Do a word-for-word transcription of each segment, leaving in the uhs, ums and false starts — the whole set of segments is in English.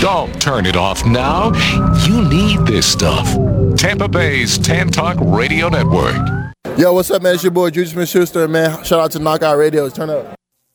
Don't turn it off now. You need this stuff. Tampa Bay's Tan Talk Radio Network. Yo, what's up, man? It's your boy, Juju Smith-Schuster, man. Shout out to Knockout Radios. Turn up.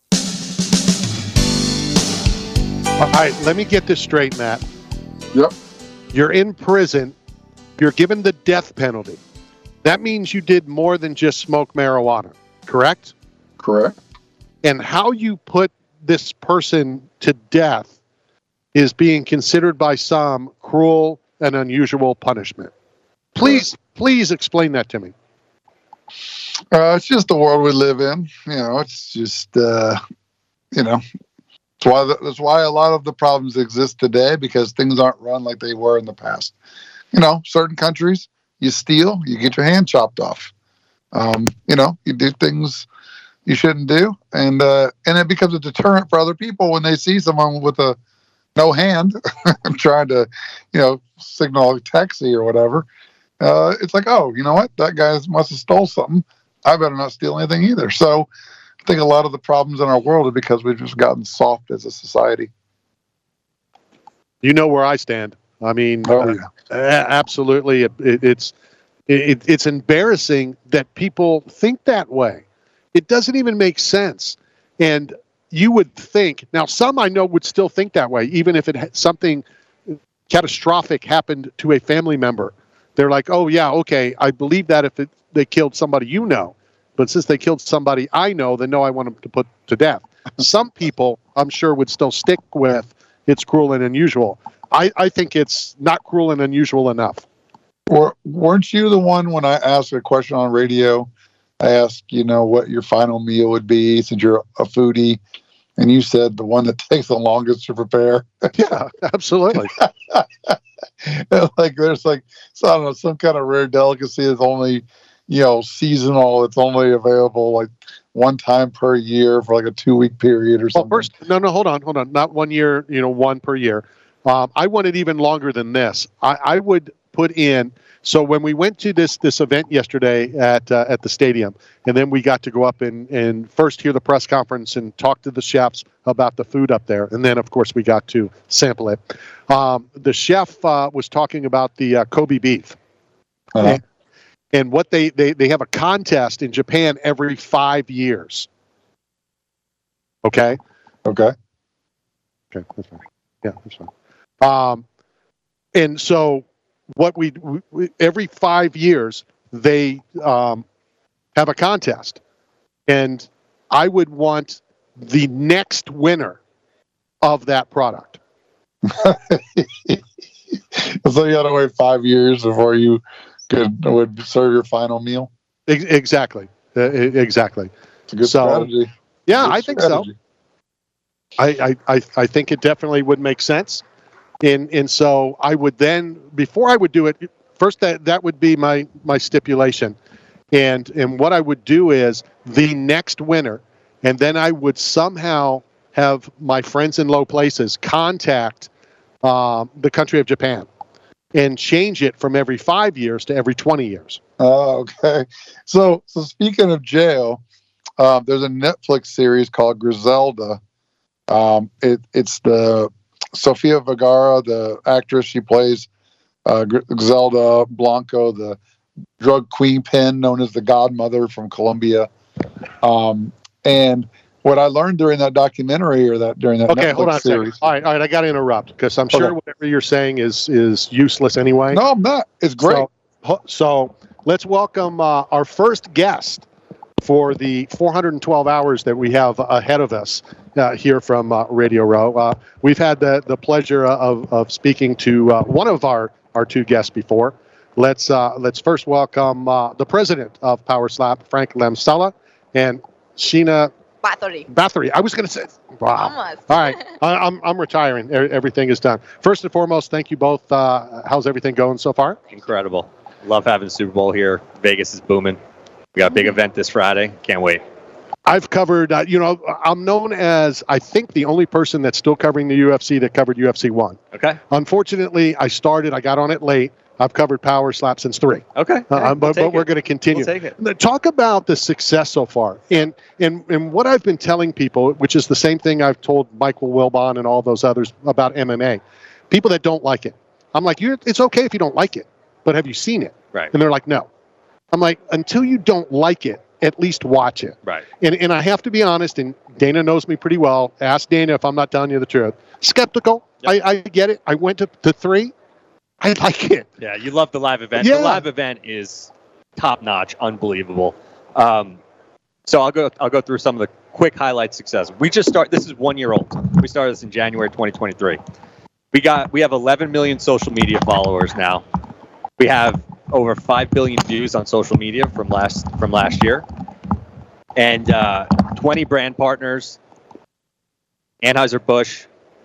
All right, let me get this straight, Matt. Yep. You're in prison. You're given the death penalty. That means you did more than just smoke marijuana, correct? Correct. And how you put this person to death is being considered by some cruel and unusual punishment. Please, please explain that to me. Uh, it's just the world we live in. You know, it's just, uh, you know, that's why, the, that's why a lot of the problems exist today, because things aren't run like they were in the past. You know, certain countries, you steal, you get your hand chopped off. Um, you know, you do things you shouldn't do, and uh, and it becomes a deterrent for other people when they see someone with a no hand trying to, you know, signal a taxi or whatever. Uh, it's like, oh, you know what? That guy must have stole something. I better not steal anything either. So I think a lot of the problems in our world are because we've just gotten soft as a society. You know where I stand. I mean, oh, uh, yeah. absolutely. It, it, it's it, it's embarrassing that people think that way. It doesn't even make sense. And you would think, now some I know would still think that way, even if it had something catastrophic happened to a family member. They're like, oh, yeah, okay, I believe that if it, they killed somebody you know. But since they killed somebody I know, then no, I want them to put to death. Some people, I'm sure, would still stick with it's cruel and unusual. I, I think it's not cruel and unusual enough. Or, weren't you the one when I asked a question on radio, I asked, you know, what your final meal would be since you're a foodie, and you said the one that takes the longest to prepare? Yeah, absolutely. Like there's like, so I don't know, some kind of rare delicacy that's only, you know, seasonal. It's only available like one time per year for like a two week period or something. Well, first, no, no, hold on, hold on. Not one year, you know, one per year. Um, I want it even longer than this. I, I would put in. So when we went to this this event yesterday at uh, at the stadium, and then we got to go up and, and first hear the press conference and talk to the chefs about the food up there, and then of course we got to sample it. Um, the chef uh, was talking about the uh, Kobe beef, uh-huh. and, and what they, they they have a contest in Japan every five years. Okay. Okay. Okay, that's fine. Yeah, that's fine. Um, and so. What we, we every five years they um, have a contest, and I would want the next winner of that product. So you had to wait five years before you could would serve your final meal. Ex- exactly, uh, exactly. It's a good so, strategy. Yeah, good I think strategy. so. I, I, I, I think it definitely would make sense. And and so I would then, before I would do it, first that, that would be my, my stipulation. And and what I would do is the next winner, and then I would somehow have my friends in low places contact um, the country of Japan and change it from every five years to every twenty years. Oh, okay. So so speaking of jail, um, there's a Netflix series called Griselda. Um, it it's the Sofia Vergara, the actress, she plays uh, Griselda Blanco, the drug queen pin known as the Godmother from Colombia. Um, and what I learned during that documentary or that during that okay, Netflix hold on a series. second. All right, all right, I got to interrupt because I'm sure Okay. whatever you're saying is is useless anyway. No, I'm not. It's great. So, so let's welcome uh, our first guest for the four hundred twelve hours that we have ahead of us uh, here from uh, Radio Row. Uh, we've had the, the pleasure of, of speaking to uh, one of our, our two guests before. Let's uh, let's first welcome uh, the president of Power Slap, Frank Lamsala, and Sheena Bathory. Bathory. I was going to say, wow. Almost. All right, I, I'm I'm retiring. E- Everything is done. First and foremost, thank you both. Uh, how's everything going so far? Incredible. Love having the Super Bowl here. Vegas is booming. We got a big event this Friday. Can't wait. I've covered, uh, you know, I'm known as, I think, the only person that's still covering the U F C that covered U F C one. Okay. Unfortunately, I started, I got on it late. I've covered Power Slap since three. Okay. Uh, we'll but but we're going to continue. We'll take it. Talk about the success so far. And, and, and what I've been telling people, which is the same thing I've told Michael Wilbon and all those others about M M A. people that don't like it. I'm like, You're, it's okay if you don't like it, but have you seen it? Right. And they're like, no. I'm like, until you don't like it, at least watch it. Right. And and I have to be honest, and Dana knows me pretty well. Ask Dana if I'm not telling you the truth. Skeptical. Yep. I, I get it. I went to, to three. I like it. Yeah, you love the live event. Yeah. The live event is top notch, unbelievable. Um, so I'll go. I'll go through some of the quick highlight success. We just start. This is one year old. We started this in January twenty twenty-three. We got. We have eleven million social media followers now. We have over five billion views on social media from last from last year, and uh, twenty brand partners. Anheuser-Busch,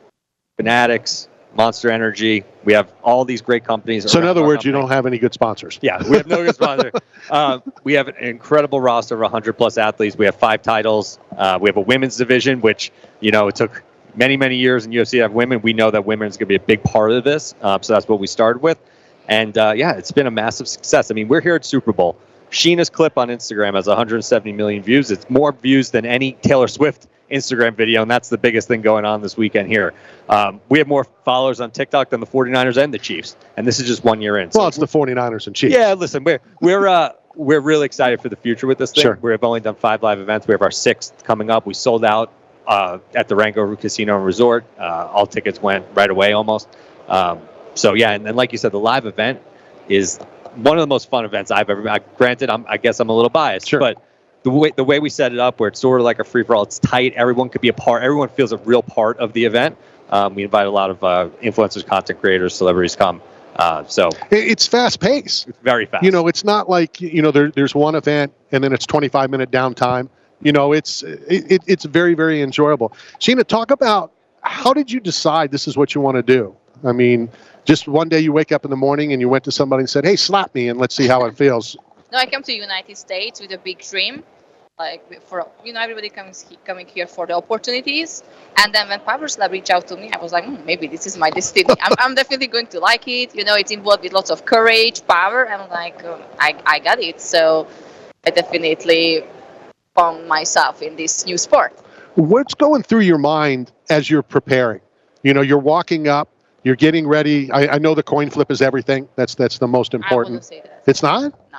Fanatics, Monster Energy. We have all these great companies. So in other words, company. you don't have any good sponsors. Yeah, we have no good sponsor. uh, we have an incredible roster of one hundred plus athletes. We have five titles. Uh, we have a women's division, which, you know, it took many, many years in U F C to have women. We know that women is going to be a big part of this. Uh, so that's what we started with. And, uh, yeah, it's been a massive success. I mean, we're here at Super Bowl. Sheena's clip on Instagram has one hundred seventy million views. It's more views than any Taylor Swift Instagram video, and that's the biggest thing going on this weekend here. Um, we have more followers on TikTok than the 49ers and the Chiefs, and this is just one year in. Well, so it's the 49ers and Chiefs. Yeah, listen, we're we're uh, we're really excited for the future with this thing. Sure. We've only done five live events. We have our sixth coming up. We sold out uh, at the Rango Casino and Resort. Uh, all tickets went right away almost. Um, so yeah, and then like you said, the live event is one of the most fun events I've ever. Uh, granted, I'm, I guess I'm a little biased, Sure. but the way the way we set it up, where it's sort of like a free for all, it's tight. Everyone could be a part. Everyone feels a real part of the event. Um, we invite a lot of uh, influencers, content creators, celebrities come. Uh, so It- It's fast paced. it's very fast. You know, it's not like, you know, there, there's one event and then it's twenty-five minute downtime. You know, it's it, it, it's very, very enjoyable. Sheena, talk about how did you decide this is what you want to do? I mean, just one day you wake up in the morning and you went to somebody and said, hey, slap me and let's see how it feels. No, I came to United States with a big dream. Like, for, you know, everybody comes he, coming here for the opportunities. And then when Power Slap reached out to me, I was like, hmm, maybe this is my destiny. I'm, I'm definitely going to like it. You know, it's involved with lots of courage, power. I'm like, um, I, I got it. So I definitely found myself in this new sport. What's going through your mind as you're preparing? You know, you're walking up, you're getting ready. I, I know the coin flip is everything. That's that's the most I important. wouldn't say that. It's not? No.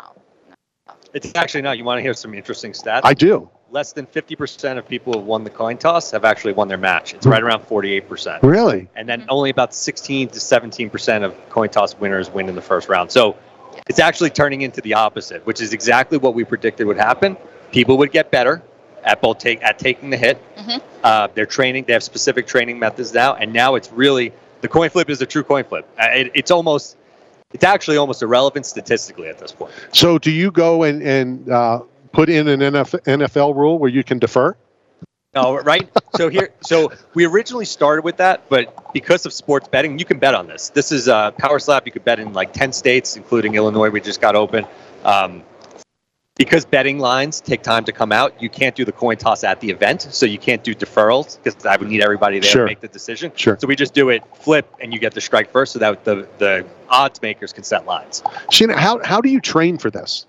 It's actually not. You want to hear some interesting stats? I do. Less than fifty percent of people who have won the coin toss have actually won their match. It's right around forty-eight percent. Really? And then only about sixteen to seventeen percent of coin toss winners win in the first round. So it's actually turning into the opposite, which is exactly what we predicted would happen. People would get better at both take at taking the hit. Mhm. Uh, they're training. They have specific training methods now, and now it's really the coin flip is a true coin flip. Uh, it, it's almost, it's actually almost irrelevant statistically at this point. So do you go and, and uh, put in an N F L rule where you can defer? No, right? So here, so we originally started with that, but because of sports betting, you can bet on this. This is uh, Power Slap. You could bet in like ten states, including Illinois. We just got open. Um, because betting lines take time to come out, you can't do the coin toss at the event, so you can't do deferrals because I would need everybody there Sure. to make the decision. Sure. So we just do it flip, and you get the strike first, so that the the odds makers can set lines. Sheena, how how do you train for this?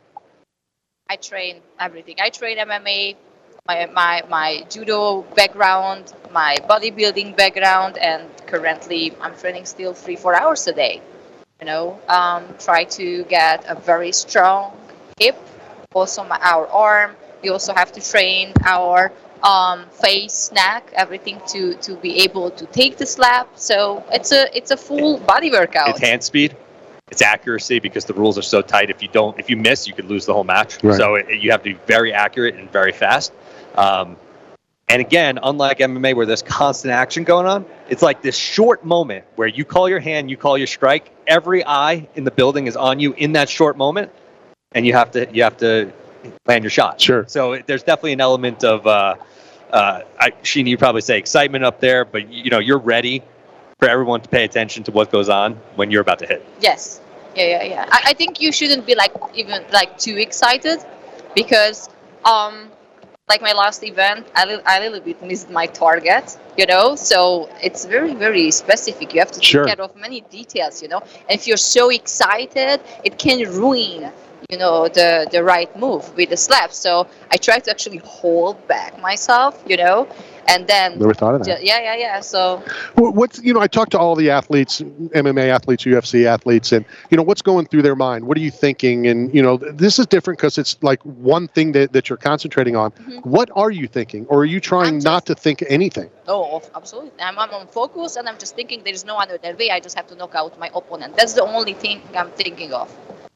I train everything. I train M M A, my, my, my judo background, my bodybuilding background, and currently I'm training still three, four hours a day. You know, um, try to get a very strong hip, also my, our arm. We also have to train our um, face, neck, everything to, to be able to take the slap. So it's a it's a full body workout. It's hand speed. It's accuracy because the rules are so tight. If you don't, if you miss, you could lose the whole match. Right. So it, you have to be very accurate and very fast. Um, and again, unlike M M A where there's constant action going on, it's like this short moment where you call your hand, you call your strike. Every eye in the building is on you in that short moment, and you have to you have to land your shot. Sure. So it, there's definitely an element of, uh, uh, I, Sheena, you probably say excitement up there, but you know you're ready for everyone to pay attention to what goes on when you're about to hit. Yes. Yeah, yeah, yeah. I, I think you shouldn't be like even like too excited because um like my last event, I, li- I little bit missed my target, you know, so it's very, very specific. You have to take Sure. care of many details, you know, and if you're so excited, it can ruin, you know, the, the right move with the slap. So I try to actually hold back myself, you know, And then, Never thought of that. yeah, yeah, yeah. So, Well, what's you know, I talk to all the athletes, M M A athletes, U F C athletes, and you know, what's going through their mind? What are you thinking? And you know, this is different because it's like one thing that, that you're concentrating on. Mm-hmm. What are you thinking, or are you trying just, not to think anything? Oh, absolutely. I'm, I'm on focus, and I'm just thinking there is no other way. I just have to knock out my opponent. That's the only thing I'm thinking of.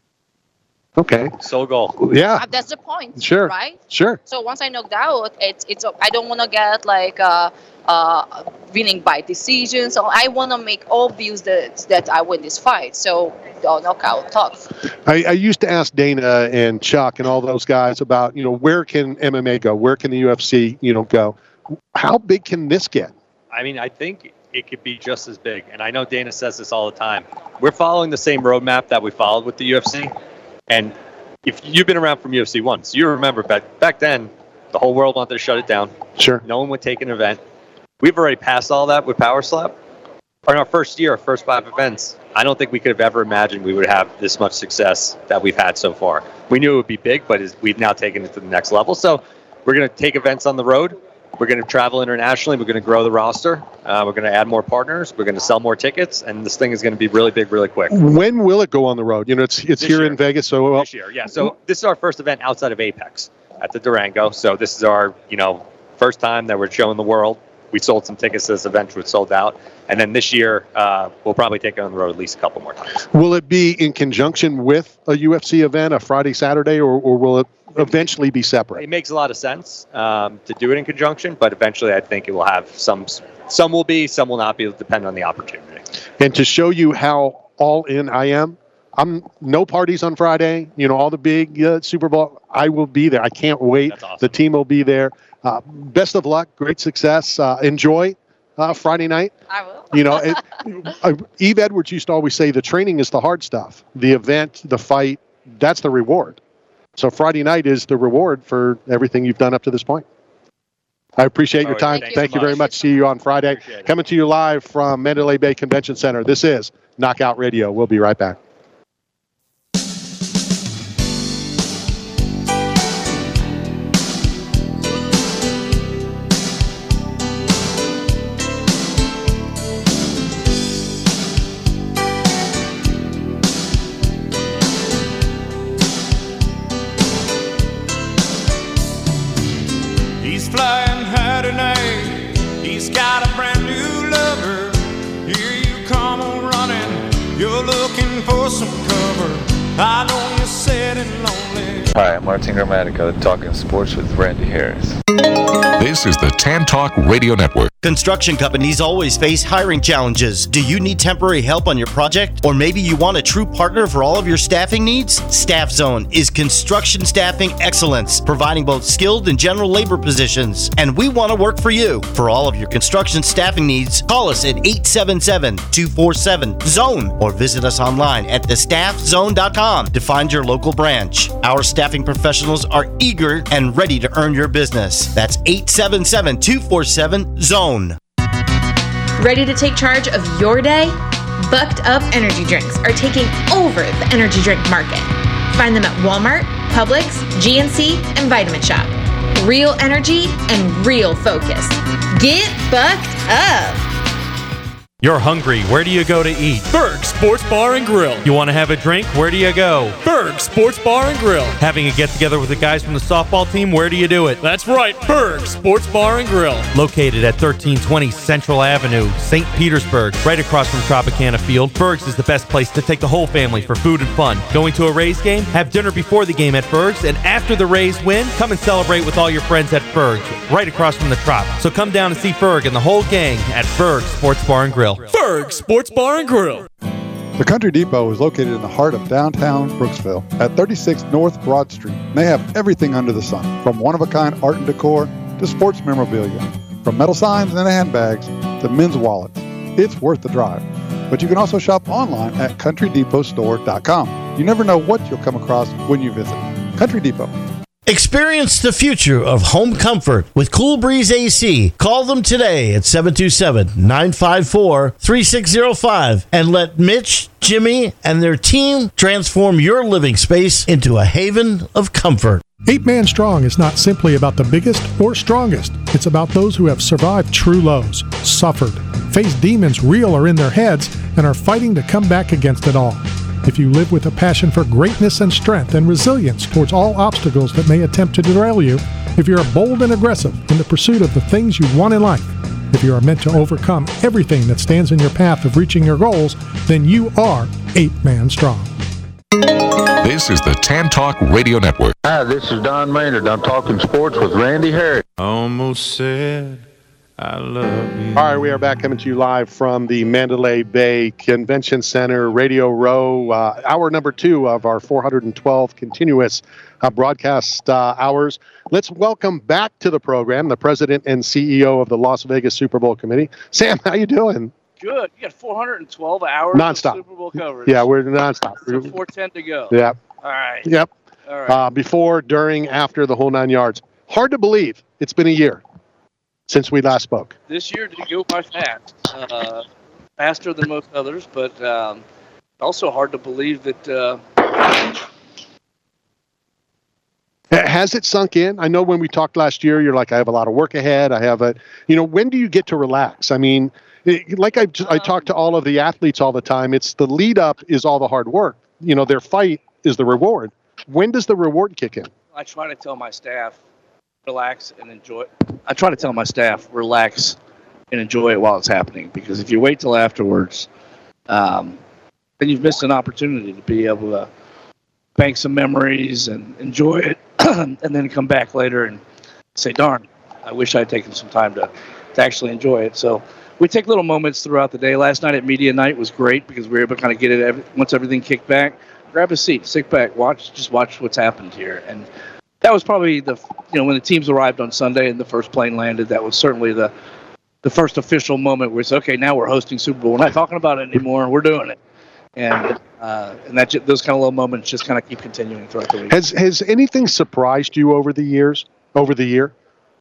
Okay. Sole goal. Yeah. Uh, that's the point. Sure. Right? Sure. So once I knocked out, it's it's. I don't want to get like uh, uh, winning by decision. So I want to make obvious that that I win this fight. So uh, knockout talks. I, I used to ask Dana and Chuck and all those guys about you know where can M M A go? Where can the U F C you know go? How big can this get? I mean, I think it could be just as big. And I know Dana says this all the time. We're following the same roadmap that we followed with the U F C. And if you've been around from U F C once, you remember back back then, the whole world wanted to shut it down. Sure. No one would take an event. We've already passed all that with Power Slap. In our first year, our first five events, I don't think we could have ever imagined we would have this much success that we've had so far. We knew it would be big, but we've now taken it to the next level. So we're going to take events on the road. We're going to travel internationally. We're going to grow the roster. Uh, we're going to add more partners. We're going to sell more tickets, and this thing is going to be really big, really quick. When will it go on the road? You know, it's it's This here year. in Vegas, so well, This year, yeah. So this is our first event outside of Apex at the Durango. So this is our, you know, first time that we're showing the world. We sold some tickets to this event, which sold out, and then this year uh, we'll probably take it on the road at least a couple more times. Will it be in conjunction with a U F C event, a Friday, Saturday, or, or will it eventually be separate? It makes a lot of sense um, to do it in conjunction, but eventually I think it will have some. Some will be, some will not be. It'll depend on the opportunity. And to show you how all in I am, I'm no parties on Friday. You know, all the big uh, Super Bowl. I will be there. I can't wait. That's awesome. The team will be there. Uh, best of luck. Great success. Uh, enjoy uh, Friday night. I will. You know, it, uh, Eve Edwards used to always say the training is the hard stuff. The event, the fight, that's the reward. So Friday night is the reward for everything you've done up to this point. I appreciate your Oh, time. thank Thank, you you very so much. much. See you on Friday. Appreciate it. Coming to you live from Mandalay Bay Convention Center. This is Knockout Radio. We'll be right back. He's flying high tonight. He's got a brand new lover. Here you come on running. You're looking for some cover. I know you're sad and lonely. Hi, I'm Martin Grammatica, talking sports with Randy Harris. This is the Tan Talk Radio Network. Construction companies always face hiring challenges. Do you need temporary help on your project? Or maybe you want a true partner for all of your staffing needs? Staff Zone is construction staffing excellence, providing both skilled and general labor positions. And we want to work for you. For all of your construction staffing needs, call us at eight seven seven, two four seven, zone or visit us online at the staff zone dot com to find your local branch. Our staffing professionals are eager and ready to earn your business. That's eight seven seven, two four seven, zone. Ready to take charge of your day? Bucked Up Energy Drinks are taking over the energy drink market. Find them at Walmart, Publix, G N C, and Vitamin Shop. Real energy and real focus. Get bucked up. You're hungry. Where do you go to eat? Berg Sports Bar and Grill. You want to have a drink? Where do you go? Berg Sports Bar and Grill. Having a get-together with the guys from the softball team? Where do you do it? That's right, Berg Sports Bar and Grill. Located at thirteen twenty Central Avenue, Saint Petersburg, right across from Tropicana Field, Berg's is the best place to take the whole family for food and fun. Going to a Rays game? Have dinner before the game at Berg's, and after the Rays win, come and celebrate with all your friends at Berg's, right across from the Trop. So come down and see Berg and the whole gang at Berg Sports Bar and Grill. Berg Sports Bar and Grill. The Country Depot is located in the heart of downtown Brooksville at thirty-six North Broad Street. They have everything under the sun, from one-of-a-kind art and decor to sports memorabilia, from metal signs and handbags to men's wallets. It's worth the drive. But you can also shop online at country depot store dot com. You never know what you'll come across when you visit. Country Depot. Experience the future of home comfort with Cool Breeze A C. Call them today at seven two seven, nine five four, three six zero five and let Mitch, Jimmy, and their team transform your living space into a haven of comfort. Eight Man Strong is not simply about the biggest or strongest. It's about those who have survived true lows, suffered, faced demons real or in their heads, and are fighting to come back against it all. If you live with a passion for greatness and strength and resilience towards all obstacles that may attempt to derail you, if you're bold and aggressive in the pursuit of the things you want in life, if you are meant to overcome everything that stands in your path of reaching your goals, then you are Eight Man Strong. This is the Tan Talk Radio Network. Hi, this is Don Maynard. I'm talking sports with Randy Harris. Almost said I love you. All right, we are back coming to you live from the Mandalay Bay Convention Center, Radio Row, uh, hour number two of our four hundred twelve continuous uh, broadcast uh, hours. Let's welcome back to the program the president and C E O of the Las Vegas Super Bowl Committee. Sam, how you doing? Good. You got four hundred twelve hours nonstop. of Super Bowl coverage. Yeah, we're nonstop. So four ten to go. Yeah. All right. Yep. All right. Uh, before, during, after the whole nine yards. Hard to believe it's been a year since we last spoke. This year did go by fast, uh, faster than most others, but um, also hard to believe that. Uh, Has it sunk in? I know when we talked last year, you're like, I have a lot of work ahead. I have a, you know, when do you get to relax? I mean, it, like I, I talk to all of the athletes all the time. It's the lead up is all the hard work. You know, their fight is the reward. When does the reward kick in? I try to tell my staff, relax and enjoy. I try to tell my staff, relax and enjoy it while it's happening. Because if you wait till afterwards, um, then you've missed an opportunity to be able to bank some memories and enjoy it, and then come back later and say, darn, I wish I'd taken some time to, to actually enjoy it. So we take little moments throughout the day. Last night at media night was great because we were able to kind of get it every, once everything kicked back. Grab a seat, sit back, watch, just watch what's happened here. And that was probably the, you know, when the teams arrived on Sunday and the first plane landed, that was certainly the the first official moment where it's, okay, now we're hosting Super Bowl. We're not talking about it anymore. We're doing it. And uh, and that those kind of little moments just kind of keep continuing throughout the week. Has has anything surprised you over the years, over the year?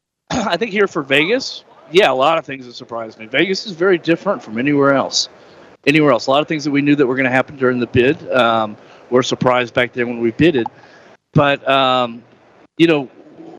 I think here for Vegas, yeah, a lot of things have surprised me. Vegas is very different from anywhere else. Anywhere else. A lot of things that we knew that were going to happen during the bid. Um, were surprised back there when we bidded. But, um, you know,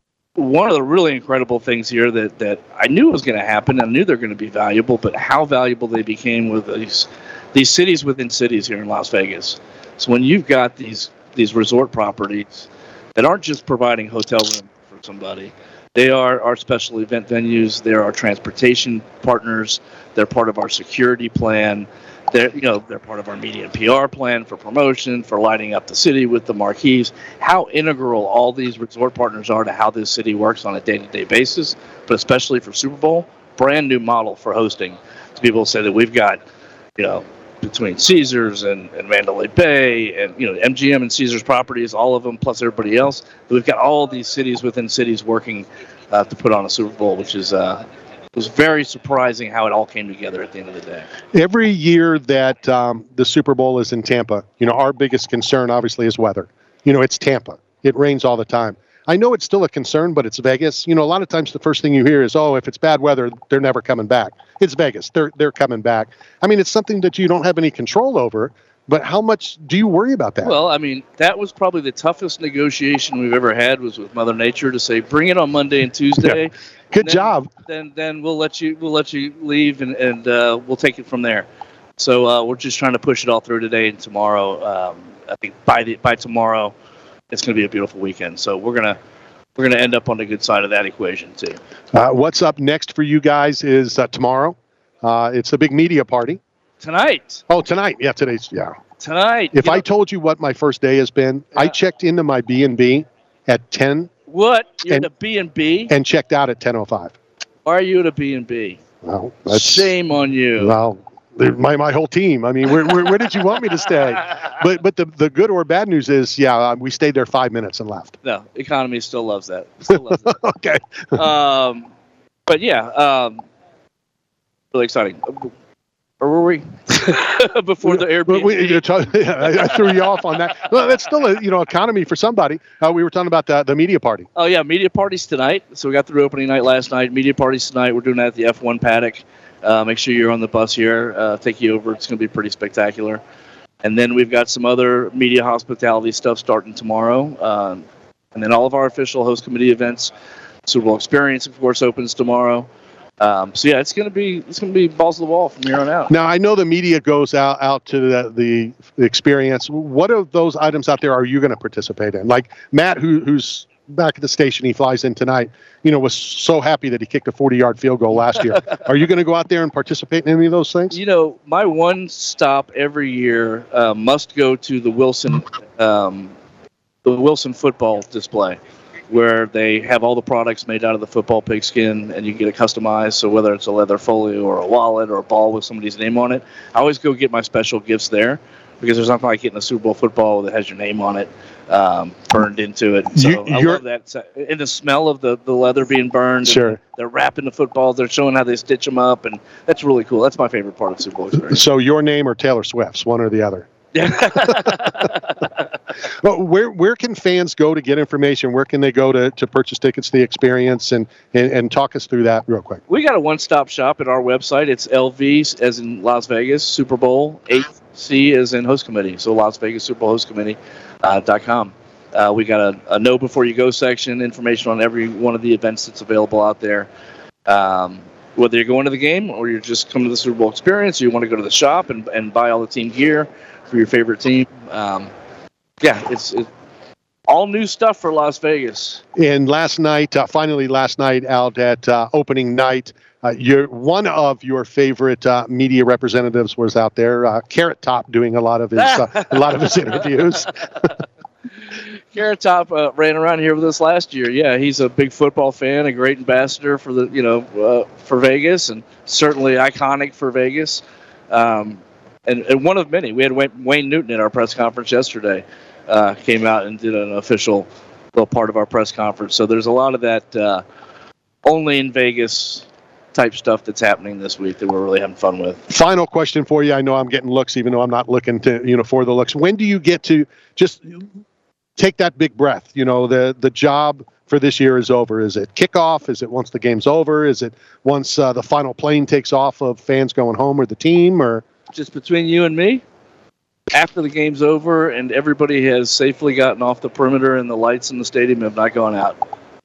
one of the really incredible things here that, that I knew was going to happen, and I knew they're going to be valuable, but how valuable they became with these these cities within cities here in Las Vegas. So when you've got these these resort properties that aren't just providing hotel room for somebody, they are our special event venues, they're our transportation partners, they're part of our security plan. They're, you know, they're part of our media and P R plan for promotion, for lighting up the city with the marquees. How integral all these resort partners are to how this city works on a day-to-day basis, but especially for Super Bowl, brand new model for hosting. So people say that we've got, you know, between Caesars and, and Mandalay Bay and, you know, M G M and Caesars properties, all of them, plus everybody else, we've got all these cities within cities working uh, to put on a Super Bowl, which is uh, it was very surprising how it all came together at the end of the day. Every year that um, the Super Bowl is in Tampa, you know, our biggest concern obviously is weather. You know, it's Tampa. It rains all the time. I know it's still a concern, but it's Vegas. You know, a lot of times the first thing you hear is, oh, if it's bad weather, they're never coming back. It's Vegas. They're they're coming back. I mean, it's something that you don't have any control over, but how much do you worry about that? Well, I mean, that was probably the toughest negotiation we've ever had was with Mother Nature to say, bring it on Monday and Tuesday. Yeah. Good then, job. Then then we'll let you we'll let you leave and, and uh, we'll take it from there. So uh, we're just trying to push it all through today and tomorrow. Um, I think by the by tomorrow, it's going to be a beautiful weekend. So we're gonna we're gonna end up on the good side of that equation too. Uh, what's up next for you guys is uh, tomorrow. Uh, it's a big media party. Tonight. Oh, tonight. Yeah, today's, yeah. Tonight. If you I know, told you what my first day has been, Yeah. I checked into my B and B at ten. What? You're and, at a B and B? And checked out at ten oh five. Why are you at a B and B? Well, that's, Shame on you. Well, my my whole team. I mean, where, where where did you want me to stay? But but the, the good or bad news is, yeah, we stayed there five minutes and left. No, economy still loves that. Still loves that. Okay. um, but yeah, um, really exciting. Or were we before the Airbnb? We, you're talking, yeah, I, I threw you off on that. Well, that's still a you know economy for somebody. Uh, we were talking about the the media party. Oh yeah, media parties tonight. So we got through opening night last night. Media parties tonight. We're doing that at the F one paddock. Uh, make sure you're on the bus here. Uh, take you over. It's going to be pretty spectacular. And then we've got some other media hospitality stuff starting tomorrow. Um, And then all of our official host committee events. Super Bowl Experience, of course, opens tomorrow. Um, so yeah, it's gonna be it's gonna be balls to the wall from here on out. Now I know the media goes out out to the, the the experience. What of those items out there are you going to participate in? Like Matt, who who's back at the station, he flies in tonight. You know, was so happy that he kicked a forty-yard field goal last year. Are you going to go out there and participate in any of those things? You know, my one stop every year uh, must go to the Wilson um, the Wilson football display, where they have all the products made out of the football pigskin, and you get it customized. So whether it's a leather folio or a wallet or a ball with somebody's name on it, I always go get my special gifts there, because there's nothing like getting a Super Bowl football that has your name on it um, burned into it. So You- I you're- love that. And the smell of the, the leather being burned. Sure. And they're wrapping the footballs. They're showing how they stitch them up, and that's really cool. That's my favorite part of Super Bowl experience. So your name or Taylor Swift's, one or the other? Well, where where can fans go to get information? Where can they go to, to purchase tickets to the experience, and, and, and talk us through that real quick? We got a one-stop shop at our website. It's L V as in Las Vegas, Super Bowl, eight C as in host committee. So Las Vegas Super Bowl host committee uh, dot com. Uh, we got a, a know before you go section, information on every one of the events that's available out there. Um, whether you're going to the game or you're just coming to the Super Bowl experience, or you want to go to the shop and, and buy all the team gear for your favorite team. Um, yeah, it's, it's all new stuff for Las Vegas. And last night, uh, finally last night out at uh, opening night, uh, your one of your favorite uh, media representatives was out there, uh, Carrot Top, doing a lot of his uh, a lot of his interviews. Carrot Top uh, ran around here with us last year. Yeah, he's a big football fan, a great ambassador for the you know uh, for Vegas, and certainly iconic for Vegas. Um, and, and one of many. We had Wayne, Wayne Newton at our press conference yesterday. Uh, came out and did an official little part of our press conference. So there's a lot of that uh, only in Vegas type stuff that's happening this week that we're really having fun with. Final question for you. I know I'm getting looks, even though I'm not looking to you know for the looks. When do you get to just take that big breath? You know, the the job for this year is over. Is it kickoff? Is it once the game's over? Is it once uh, the final plane takes off of fans going home or the team? Or Just between you and me, after the game's over and everybody has safely gotten off the perimeter and the lights in the stadium have not gone out.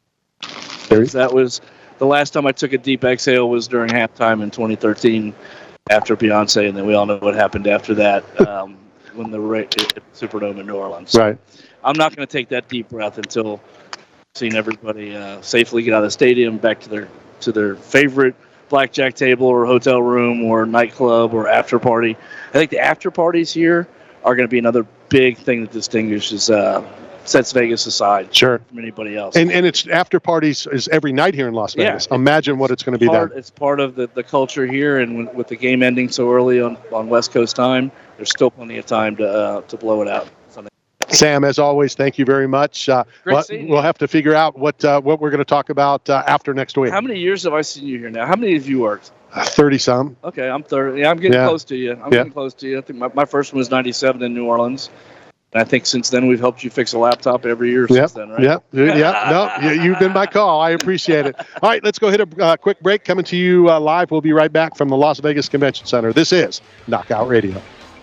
That was the last time I took a deep exhale was during halftime in twenty thirteen after Beyonce, and then we all know what happened after that um, when the Ra- Superdome in New Orleans. So right. I'm not going to take that deep breath until seeing everybody uh, safely get out of the stadium, back to their to their favorite blackjack table or hotel room or nightclub or after party. I think the after parties here are going to be another big thing that distinguishes uh, sets Vegas aside sure. from anybody else. And and it's after parties is every night here in Las Yeah. Vegas. Imagine what it's going to be part, there. It's part of the, the culture here, and with, with the game ending so early on, on West Coast time, there's still plenty of time to uh, to blow it out. Sunday. Sam, as always, thank you very much. Uh, Great we'll, seeing you. we'll have to figure out what uh, what we're going to talk about uh, after next week. How many years have I seen you here now? How many have you worked? Thirty some. Okay, I'm thirty. Yeah, I'm getting Yeah. close to you. I'm Yeah. getting close to you. I think my, my first one was ninety-seven in New Orleans. And I think since then we've helped you fix a laptop every year Yep. since then, right? Yep. Yeah. No, you- you've been my call. I appreciate it. All right, let's go hit a uh, quick break. Coming to you uh, live. We'll be right back from the Las Vegas Convention Center. This is Knockout Radio.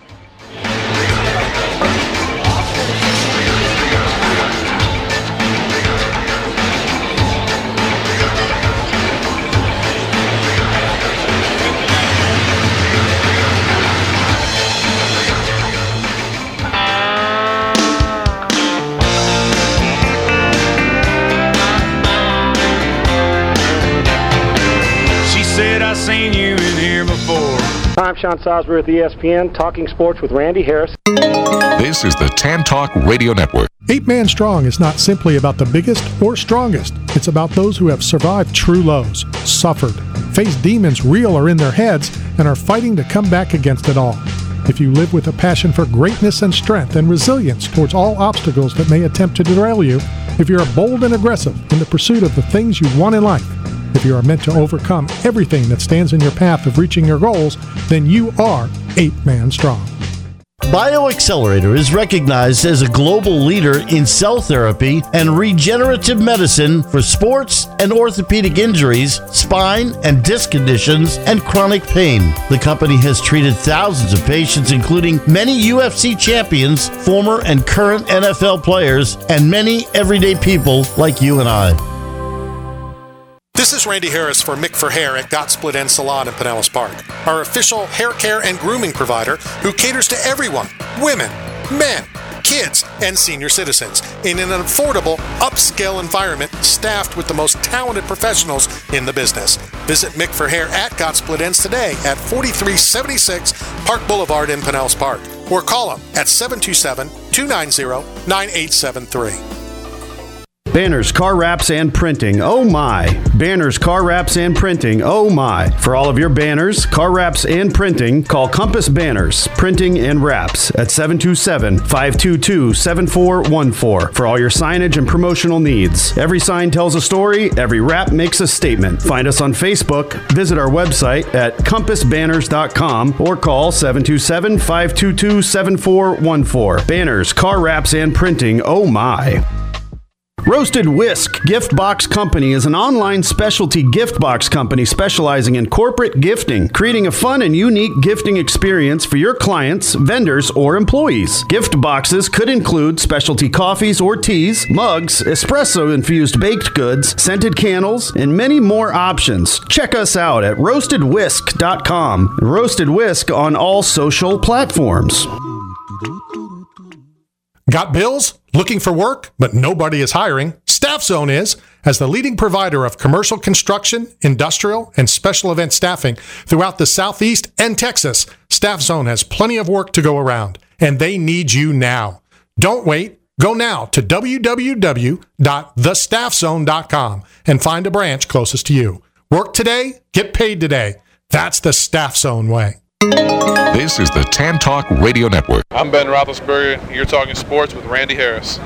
She said, I seen you in here before. Hi, I'm Sean Salisbury with E S P N, talking sports with Randy Harris. This is the Tan Talk Radio Network. Eight Man Strong is not simply about the biggest or strongest. It's about those who have survived true lows, suffered, faced demons real or in their heads, and are fighting to come back against it all. If you live with a passion for greatness and strength and resilience towards all obstacles that may attempt to derail you, if you're bold and aggressive in the pursuit of the things you want in life, if you are meant to overcome everything that stands in your path of reaching your goals, then you are Eight Man Strong. BioAccelerator is recognized as a global leader in cell therapy and regenerative medicine for sports and orthopedic injuries, spine and disc conditions, and chronic pain. The company has treated thousands of patients, including many U F C champions, former and current N F L players, and many everyday people like you and I. This is Randy Harris for Mick for Hair at Got Split End Salon in Pinellas Park, our official hair care and grooming provider who caters to everyone, women, men, kids, and senior citizens in an affordable, upscale environment staffed with the most talented professionals in the business. Visit Mick for Hair at Got Split Ends today at forty-three seventy-six Park Boulevard in Pinellas Park, or call them at seven two seven, two nine zero, nine eight seven three. Banners, car wraps, and printing. Oh my. Banners, car wraps, and printing. Oh my. For all of your banners, car wraps, and printing, call Compass Banners, Printing and Wraps at seven two seven, five two two, seven four one four for all your signage and promotional needs. Every sign tells a story. Every wrap makes a statement. Find us on Facebook. Visit our website at compass banners dot com or call seven two seven, five two two, seven four one four. Banners, car wraps, and printing. Oh my. Roasted Whisk Gift Box Company is an online specialty gift box company specializing in corporate gifting, creating a fun and unique gifting experience for your clients, vendors, or employees. Gift boxes could include specialty coffees or teas, mugs, espresso-infused baked goods, scented candles, and many more options. Check us out at roasted whisk dot com. Roasted Whisk on all social platforms. Got bills? Looking for work, but nobody is hiring? Staff Zone is. As the leading provider of commercial construction, industrial, and special event staffing throughout the Southeast and Texas, Staff Zone has plenty of work to go around, and they need you now. Don't wait. Go now to w w w dot the staff zone dot com and find a branch closest to you. Work today, get paid today. That's the Staff Zone way. This is the Tan Talk Radio Network. I'm Ben Roethlisberger, and you're talking sports with Randy Harris.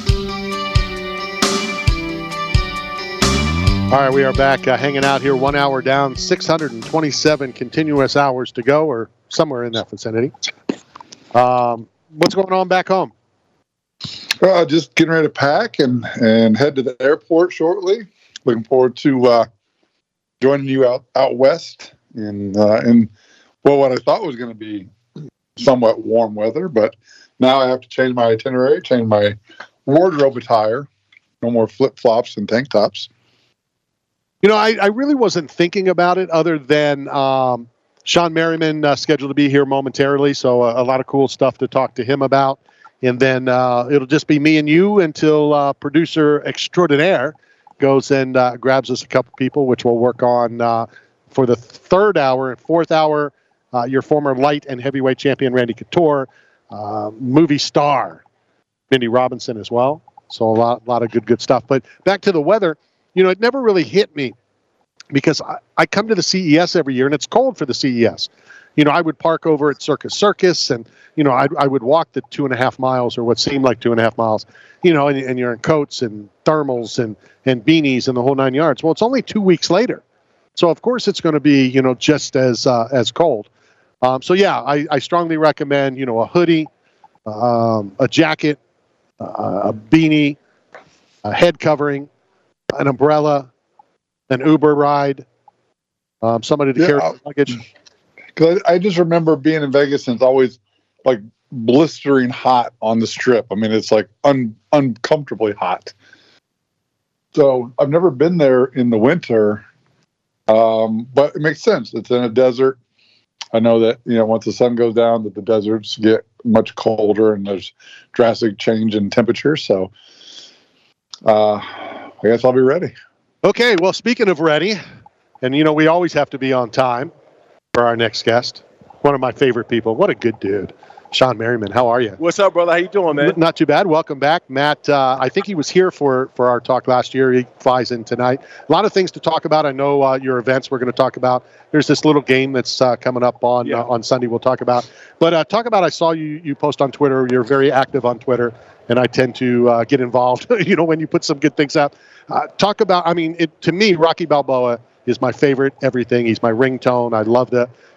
All right, we are back uh, hanging out here, one hour down, six hundred twenty-seven continuous hours to go, or somewhere in that vicinity. Um, what's going on back home? Uh, just getting ready to pack and, and head to the airport shortly. Looking forward to uh, joining you out, out west in uh, in well, what I thought was going to be somewhat warm weather, but now I have to change my itinerary, change my wardrobe attire. No more flip-flops and tank tops. You know, I, I really wasn't thinking about it other than um, Sean Merriman uh, scheduled to be here momentarily, so uh, a lot of cool stuff to talk to him about. And then uh, it'll just be me and you until uh, producer extraordinaire goes and uh, grabs us a couple people, which we'll work on uh, for the third hour and fourth hour. Uh, your former light and heavyweight champion, Randy Couture, uh, movie star, Mindy Robinson as well. So a lot, lot of good, good stuff. But back to the weather, you know, it never really hit me because I, I come to the C E S every year and it's cold for the C E S. You know, I would park over at Circus Circus and, you know, I, I would walk the two and a half miles or what seemed like two and a half miles, you know, and, and you're in coats and thermals and, and beanies and the whole nine yards. Well, it's only two weeks later. So, of course, it's going to be, you know, just as uh, as cold. Um, so, yeah, I, I strongly recommend, you know, a hoodie, um, a jacket, uh, a beanie, a head covering, an umbrella, an Uber ride, um, somebody to Yeah, carry I'll- luggage. Because I, I just remember being in Vegas and it's always like blistering hot on the strip. I mean, it's like un, uncomfortably hot. So I've never been there in the winter, um, but it makes sense. It's in a desert. I know that, you know, once the sun goes down, that the deserts get much colder and there's drastic change in temperature. So uh, I guess I'll be ready. Okay, well, speaking of ready, and, you know, we always have to be on time for our next guest. One of my favorite people. What a good dude. Sean Merriman, how are you? What's up, brother? How you doing, man? Not too bad. Welcome back. Matt, uh, I think he was here for, for our talk last year. He flies in tonight. A lot of things to talk about. I know uh, your events we're going to talk about. There's this little game that's uh, coming up on Yeah. uh, on Sunday we'll talk about. But uh, talk about, I saw you you post on Twitter. You're very active on Twitter, and I tend to uh, get involved, you know, when you put some good things out. Uh, talk about, I mean, it, to me, Rocky Balboa is my favorite everything. He's my ringtone. I love the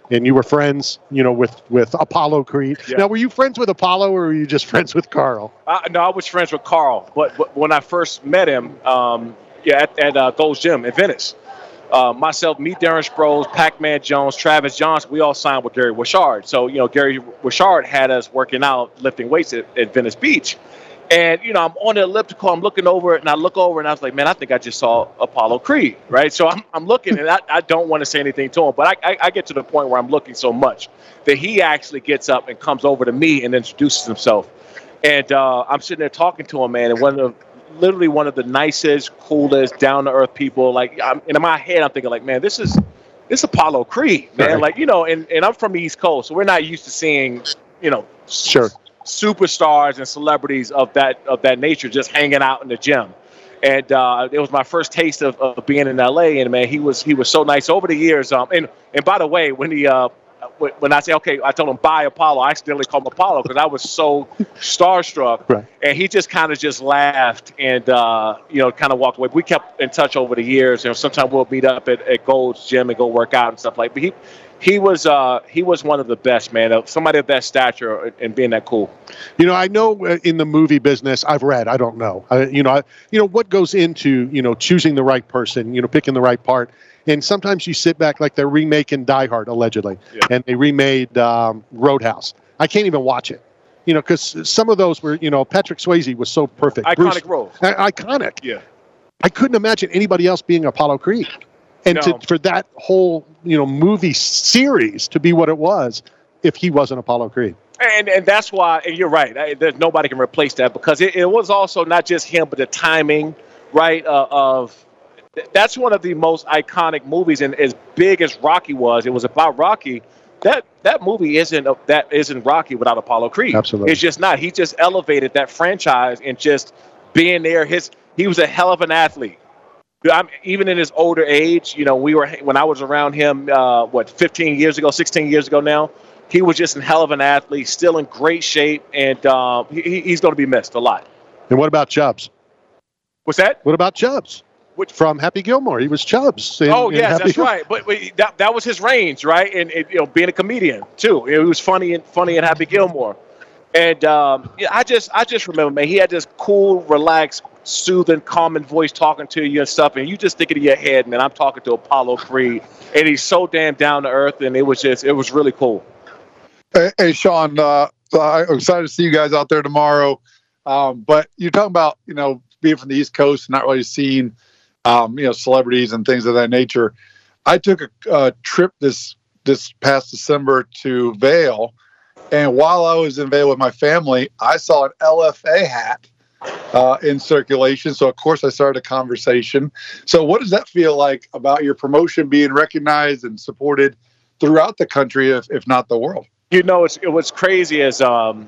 and you were friends, you know, with, with Apollo Creed. Yeah. Now, were you friends with Apollo, or were you just friends with Carl? Uh, no, I was friends with Carl, but, but when I first met him, um, yeah, at, at uh, Gold's Gym in Venice, uh, myself, me, Darren Sproles, Pac-Man Jones, Travis Johnson, we all signed with Gary Wishard. So, you know, Gary Wishard had us working out, lifting weights at, at Venice Beach. And, you know, I'm on the elliptical, I'm looking over it, and I look over, and I was like, man, I think I just saw Apollo Creed, right? So I'm, I'm looking, and I, I don't want to say anything to him, but I, I, I get to the point where I'm looking so much that he actually gets up and comes over to me and introduces himself. And uh, I'm sitting there talking to him, man, and one of the, literally one of the nicest, coolest, down-to-earth people. Like, I'm, and in my head, I'm thinking, like, man, this is this is Apollo Creed, man. Right. Like, you know, and, and I'm from the East Coast, so we're not used to seeing, you know, sure. superstars and celebrities of that of that nature just hanging out in the gym. And uh, it was my first taste of, of being in L A. And man, he was he was so nice over the years. Um, and and by the way, when he uh, when I say okay, I told him bye Apollo. I accidentally called him Apollo because I was so starstruck. Right. And he just kind of just laughed and uh, you know kind of walked away. We kept in touch over the years. You know, sometimes we'll meet up at, at Gold's Gym and go work out and stuff like. But he. He was uh, he was one of the best, man. Of somebody of that stature and being that cool. You know, I know in the movie business, I've read. I don't know. I, you know, I, you know what goes into you know choosing the right person. You know, picking the right part. And sometimes you sit back, like they're remaking Die Hard allegedly, yeah. and they remade um, Roadhouse. I can't even watch it. You know, because some of those were, you know, Patrick Swayze was so perfect. Iconic Bruce, role. I- iconic. Yeah. I couldn't imagine anybody else being Apollo Creed. And No. to, for that whole, you know, movie series to be what it was, if he wasn't Apollo Creed. And and that's why, and you're right, I, there's nobody can replace that because it, it was also not just him, but the timing, right, uh, of, that's one of the most iconic movies. And as big as Rocky was, it was about Rocky. That that movie isn't a, that isn't Rocky without Apollo Creed. Absolutely. It's just not. He just elevated that franchise and just being there. His he was a hell of an athlete. I'm, even in his older age, you know, we were when I was around him, uh, what, fifteen years ago, sixteen years ago now, he was just a hell of an athlete, still in great shape, and um, he, he's going to be missed a lot. And what about Chubbs? What's that? What about Chubbs? Which, from Happy Gilmore, he was Chubbs. In, oh in yes, Happy that's Gil- right. But, but that that was his range, right? And, and you know, being a comedian too, it was funny and funny in Happy Gilmore. And um, yeah, I just I just remember, man, he had this cool, relaxed, soothing, calming voice talking to you and stuff, and you just think it in your head, man, I'm talking to Apollo Creed, and he's so damn down to earth, and it was just it was really cool. Hey, hey Sean, uh, I'm excited to see you guys out there tomorrow. Um, but you're talking about, you know, being from the East Coast, not really seeing, um, you know, celebrities and things of that nature. I took a, a trip this this past December to Vail. And while I was in Vail with my family, I saw an L F A hat uh, in circulation. So, of course, I started a conversation. So what does that feel like about your promotion being recognized and supported throughout the country, if, if not the world? You know, it's, it what's crazy is, um,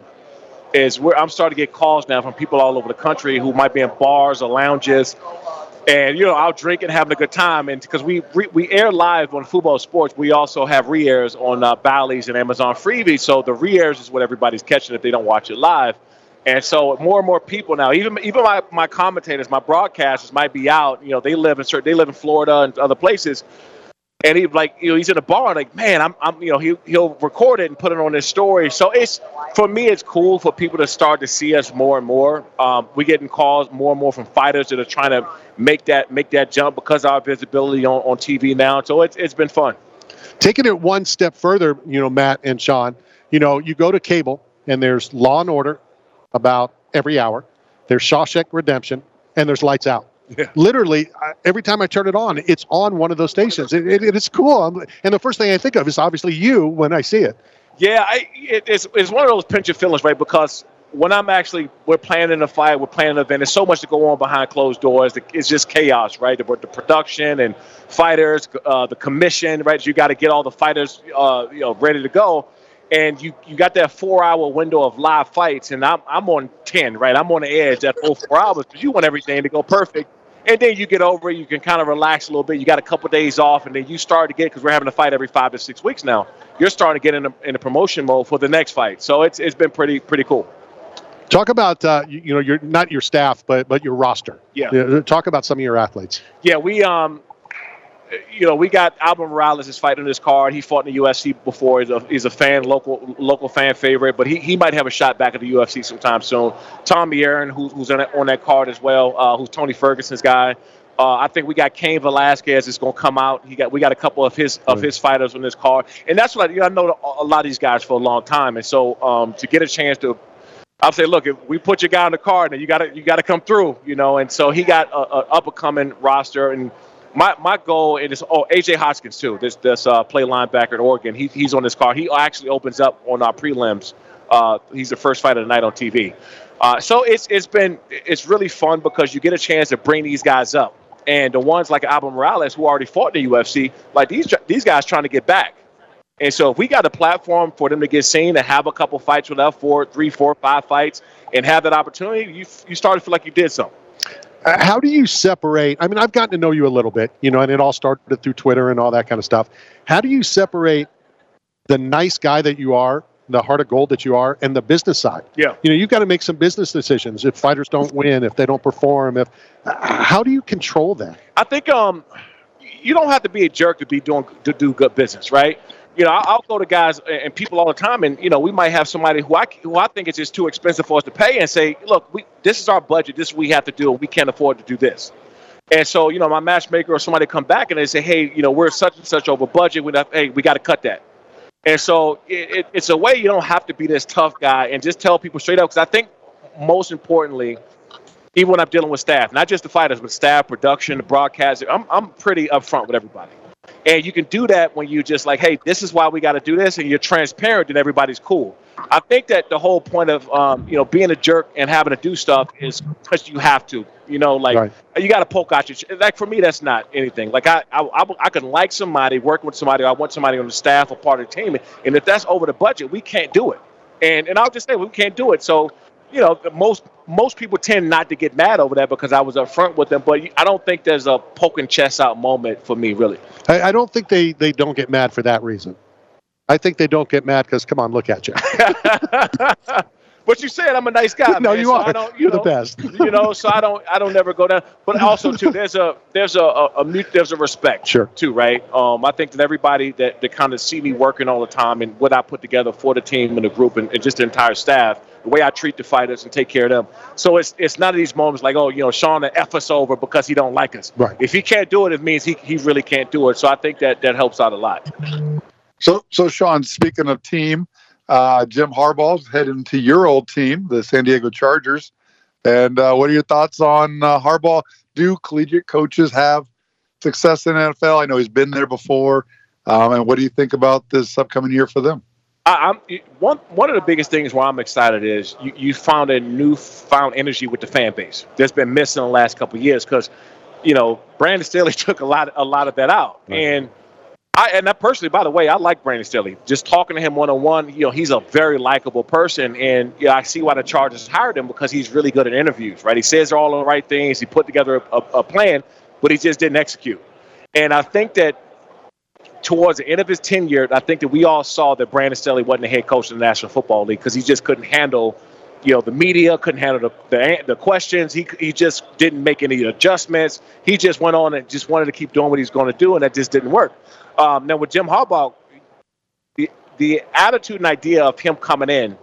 is we're, I'm starting to get calls now from people all over the country who might be in bars or lounges. And, you know, out drinking, having a good time. And because we, we we air live on Football Sports, we also have re-airs on uh, Bally's and Amazon Freevee. So the re-airs is what everybody's catching if they don't watch it live. And so more and more people now, even even my, my commentators, my broadcasters might be out. You know, they live in certain, they live in Florida and other places. And he like, you know, he's in a bar and like, man, I'm, I'm, you know, he he'll record it and put it on his story. So it's, for me, it's cool for people to start to see us more and more. Um, we're getting calls more and more from fighters that are trying to make that make that jump because of our visibility on, on T V now. So it's it's been fun. Taking it one step further, you know, Matt and Sean, you know, you go to cable and there's Law and Order about every hour. There's Shawshank Redemption and there's Lights Out. Yeah. Literally, uh, every time I turn it on, it's on one of those stations. It, it, it's cool. I'm, and the first thing I think of is obviously you when I see it. Yeah, I, it, it's it's one of those pinch of feelings, right? Because when I'm actually, we're planning a fight, we're planning an event, there's so much to go on behind closed doors. It's just chaos, right? The, the production and fighters, uh, the commission, right? You got to get all the fighters, uh, you know, ready to go. And you, you got that four-hour window of live fights, and I'm I'm on ten, right? I'm on the edge that whole four hours because you want everything to go perfect. And then you get over it, you can kind of relax a little bit. You got a couple of days off, and then you start to get, because we're having a fight every five to six weeks now, you're starting to get in a, in a promotion mode for the next fight. So it's it's been pretty pretty cool. Talk about, uh, you, you know, your not your staff, but but your roster. Yeah. Talk about some of your athletes. Yeah, we um, you know, we got Albert Morales is fighting this card. He fought in the U F C before. He's a, he's a fan, local local fan favorite, but he, he might have a shot back at the U F C sometime soon. Tommy Aaron, who, who's on that, on that card as well, uh, who's Tony Ferguson's guy. Uh, I think we got Cain Velasquez is going to come out. He got we got a couple of his of his fighters on this card, and that's what I, you know, I know a lot of these guys for a long time, and so um, to get a chance to. I'll say, look, if we put your guy on the card, then you got to you got to come through, you know. And so he got a, a up and coming roster, and my my goal is oh A J Hoskins too. This this uh, play linebacker at Oregon. He, he's on this card. He actually opens up on our prelims. Uh, he's the first fight of the night on T V. Uh, so it's it's been it's really fun because you get a chance to bring these guys up, and the ones like Albert Morales who already fought in the U F C, like these these guys trying to get back. And so if we got a platform for them to get seen and have a couple fights with us, four, three, four, five fights, and have that opportunity, you you start to feel like you did something. Uh, how do you separate? I mean, I've gotten to know you a little bit, you know, and it all started through Twitter and all that kind of stuff. How do you separate the nice guy that you are, the heart of gold that you are, and the business side? Yeah. You know, you've got to make some business decisions if fighters don't win, if they don't perform. If uh, how do you control that? I think um, you don't have to be a jerk to be doing to do good business, right? You know, I'll go to guys and people all the time, and you know, we might have somebody who I who I think is just too expensive for us to pay, and say, look, we this is our budget, this is what we have to do, and we can't afford to do this. And so, you know, my matchmaker or somebody come back and they say, hey, you know, we're such and such over budget, we have, hey, we got to cut that. And so it, it, it's a way you don't have to be this tough guy and just tell people straight up, because I think most importantly, even when I'm dealing with staff, not just the fighters, but staff, production, the broadcaster, I'm I'm pretty upfront with everybody. And you can do that when you just like, hey, this is why we got to do this, and you're transparent, and everybody's cool. I think that the whole point of um, you know, being a jerk and having to do stuff is because you have to. You know, like right. you got to poke out your. Like for me, that's not anything. Like I, I, I, I can like somebody, working with somebody. I want somebody on the staff or part of the team, and if that's over the budget, we can't do it. And and I'll just say we can't do it. So, you know, most most people tend not to get mad over that because I was upfront with them. But I don't think there's a poking chest out moment for me, really. I, I don't think they, they don't get mad for that reason. I think they don't get mad because, come on, look at you. But you said I'm a nice guy. No, man, you so are. I don't, you You're know, the best. You know, so I don't I don't never go down. But also too, there's a there's a, a, a mute, there's a respect. Sure. Too, right? Um, I think that everybody that, that kind of see me working all the time and what I put together for the team and the group and, and just the entire staff, the way I treat the fighters and take care of them. So it's it's none of these moments like, oh, you know, Sean to F us over because he don't like us. Right. If he can't do it, it means he he really can't do it. So I think that that helps out a lot. So so Sean, speaking of team. Uh, Jim Harbaugh's heading to your old team, the San Diego Chargers. And uh, what are your thoughts on uh, Harbaugh? Do collegiate coaches have success in the N F L? I know he's been there before. Um, and what do you think about this upcoming year for them? I, I'm one. One of the biggest things where I'm excited is you, you found a newfound energy with the fan base that's been missing the last couple of years because, you know, Brandon Staley took a lot a lot of that out. Right. And I, and I personally, by the way, I like Brandon Staley. Just talking to him one-on-one, you know, he's a very likable person. And yeah, I see why the Chargers hired him because he's really good at interviews, right? He says all the right things. He put together a, a plan, but he just didn't execute. And I think that towards the end of his tenure, I think that we all saw that Brandon Staley wasn't the head coach of the National Football League because he just couldn't handle, you know, the media, couldn't handle the, the the questions. He he just didn't make any adjustments. He just went on and just wanted to keep doing what he's going to do, and that just didn't work. Um, now with Jim Harbaugh, the the attitude and idea of him coming in,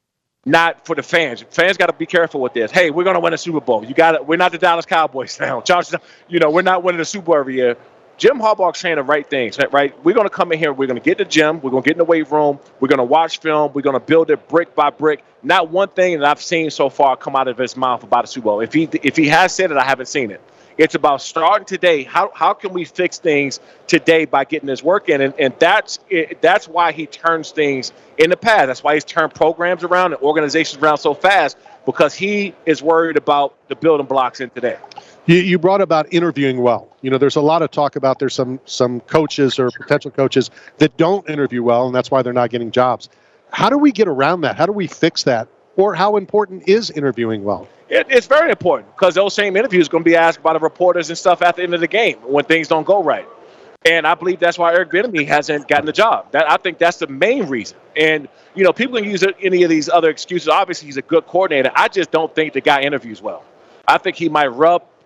not for the fans. Fans got to be careful with this. Hey, we're going to win a Super Bowl. You got We're not the Dallas Cowboys now. Chargers, you know, we're not winning the Super Bowl every year. Jim Harbaugh's saying the right things, right? We're going to come in here. We're going to get in the gym. We're going to get in the weight room. We're going to watch film. We're going to build it brick by brick. Not one thing that I've seen so far come out of his mouth about a Super Bowl. If he if he has said it, I haven't seen it. It's about starting today. How how can we fix things today by getting this work in? And, and that's it, that's why he turns things in the past. That's why he's turned programs around and organizations around so fast, because he is worried about the building blocks in today. You, you brought about interviewing well. You know, there's a lot of talk about there's some some coaches or potential coaches that don't interview well, and that's why they're not getting jobs. How do we get around that? How do we fix that? Or how important is interviewing well? It, it's very important because those same interviews are going to be asked by the reporters and stuff at the end of the game when things don't go right. And I believe that's why Eric Bieniemy hasn't gotten the job. That I think that's the main reason. And, you know, people can use any of these other excuses. Obviously, he's a good coordinator. I just don't think the guy interviews well. I think he might rub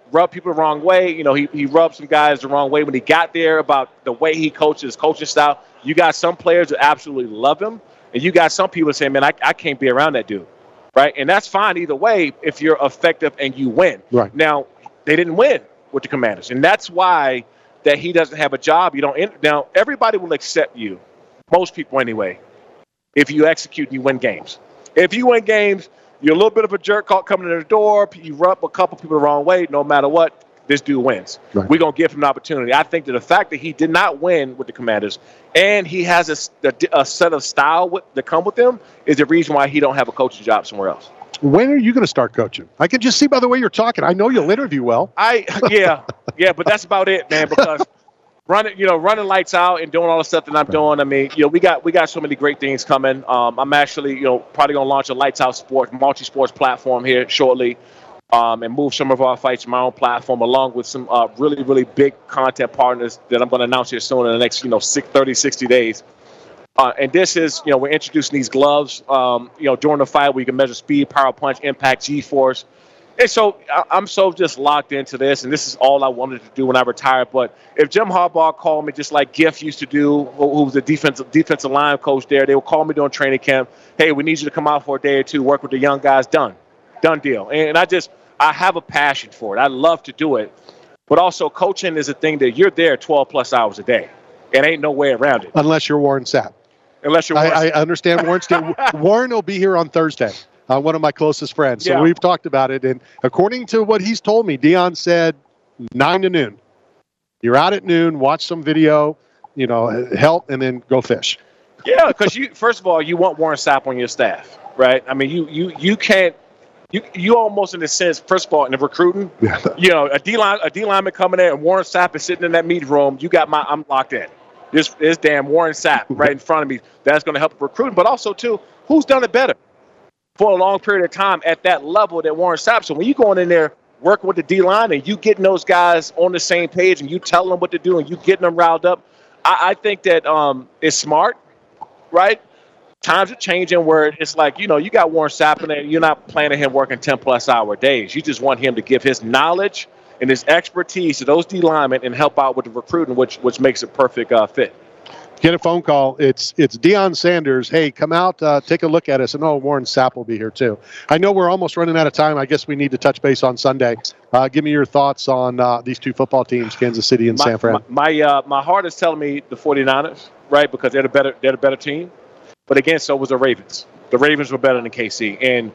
rubbed people the wrong way. You know, he, he rubbed some guys the wrong way when he got there about the way he coaches, his coaching style. You got some players that absolutely love him, and you got some people saying, man, I, I can't be around that dude, right? And that's fine either way if you're effective and you win. Right. Now, they didn't win with the Commanders, and that's why that he doesn't have a job. You don't. Now, everybody will accept you, most people anyway, if you execute and you win games. If you win games, you're a little bit of a jerk caught coming to the door. You rub a couple people the wrong way. No matter what, this dude wins. Right. We're going to give him an opportunity. I think that the fact that he did not win with the Commanders and he has a, a, a set of style with, that come with him is the reason why he don't have a coaching job somewhere else. When are you going to start coaching? I can just see by the way you're talking. I know you'll interview well. I yeah, yeah, but that's about it, man, because running, you know, running lights out and doing all the stuff that I'm doing. I mean, you know, we got we got so many great things coming. Um, I'm actually, you know, probably gonna launch a Lights Out Sports multi-sports platform here shortly, um, and move some of our fights to my own platform, along with some uh, really, really big content partners that I'm gonna announce here soon in the next, you know, thirty, sixty days. Uh, and this is, you know, we're introducing these gloves, um, you know, during the fight where you can measure speed, power, punch, impact, G-force. And so I, I'm so just locked into this, and this is all I wanted to do when I retired. But if Jim Harbaugh called me just like Giff used to do, who, who was the defensive defensive line coach there, they would call me during training camp. Hey, we need you to come out for a day or two, work with the young guys. Done. Done deal. And I just, I have a passion for it. I love to do it. But also coaching is a thing that you're there twelve plus hours a day. And ain't no way around it. Unless you're Warren Sapp. Unless you're Warren I, I understand Warren's still, Warren will be here on Thursday. Uh, one of my closest friends. So Yeah. we've talked about it. And according to what he's told me, Deion said nine to noon. You're out at noon, watch some video, you know, help, and then go fish. Yeah, because you first of all, you want Warren Sapp on your staff, right? I mean, you you you can't you you almost in a sense, first of all, in the recruiting, Yeah. you know, a D line a D lineman coming in and Warren Sapp is sitting in that meeting room. You got my I'm locked in. This this damn Warren Sapp right in front of me. That's going to help recruiting, but also too, who's done it better for a long period of time at that level that Warren Sapp. So when you going in there working with the D line and you getting those guys on the same page and you telling them what to do and you getting them riled up, I, I think that um, it's smart, right? Times are changing where it's like, you know, you got Warren Sapp in there. You're not planning him working ten plus hour days. You just want him to give his knowledge and his expertise to those D linemen and help out with the recruiting, which which makes a perfect uh, fit. Get a phone call. It's it's Deion Sanders. Hey, come out, uh, take a look at us. And oh, Warren Sapp will be here too. I know we're almost running out of time. I guess we need to touch base on Sunday. Uh, give me your thoughts on uh, these two football teams, Kansas City and my, San Fran. My my, uh, my heart is telling me the 49ers, right, because they're the better they're the better team. But again, so was the Ravens. The Ravens were better than K C, and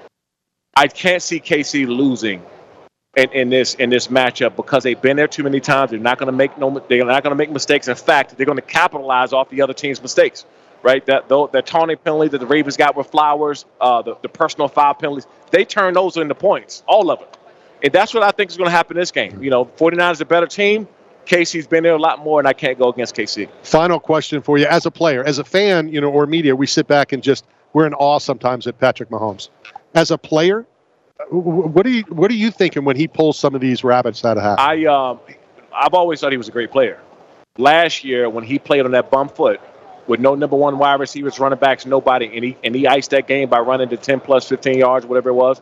I can't see K C losing in, in this in this matchup because they've been there too many times. They're not going to make no. They're not going to make mistakes. In fact, they're going to capitalize off the other team's mistakes. Right? That the, the taunting penalty that the Ravens got with Flowers, uh, the, the personal foul penalties, they turn those into points, all of it. And that's what I think is going to happen in this game. You know, 49ers are a better team. K C's been there a lot more, and I can't go against K C. Final question for you. As a player, as a fan, you know, or media, we sit back and just, we're in awe sometimes at Patrick Mahomes. As a player, what are you what are you thinking when he pulls some of these rabbits out of hat? I, um, I've always thought he was a great player. Last year, when he played on that bum foot with no number one wide receivers, running backs, nobody, and he and he iced that game by running to ten plus fifteen yards, whatever it was.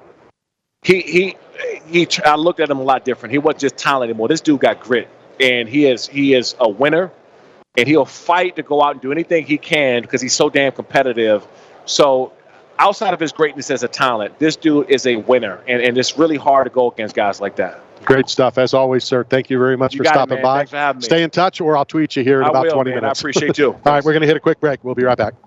He he he. I looked at him a lot different. He wasn't just talent anymore. This dude got grit, and he is he is a winner, and he'll fight to go out and do anything he can because he's so damn competitive. So, outside of his greatness as a talent, this dude is a winner, and, and it's really hard to go against guys like that. Great stuff, as always, sir. Thank you very much You for got it, stopping man. by. Thanks for having me. Stay in touch, or I'll tweet you here in I about will, twenty man. I minutes. appreciate you. All right, we're going to hit a quick break. We'll be right back.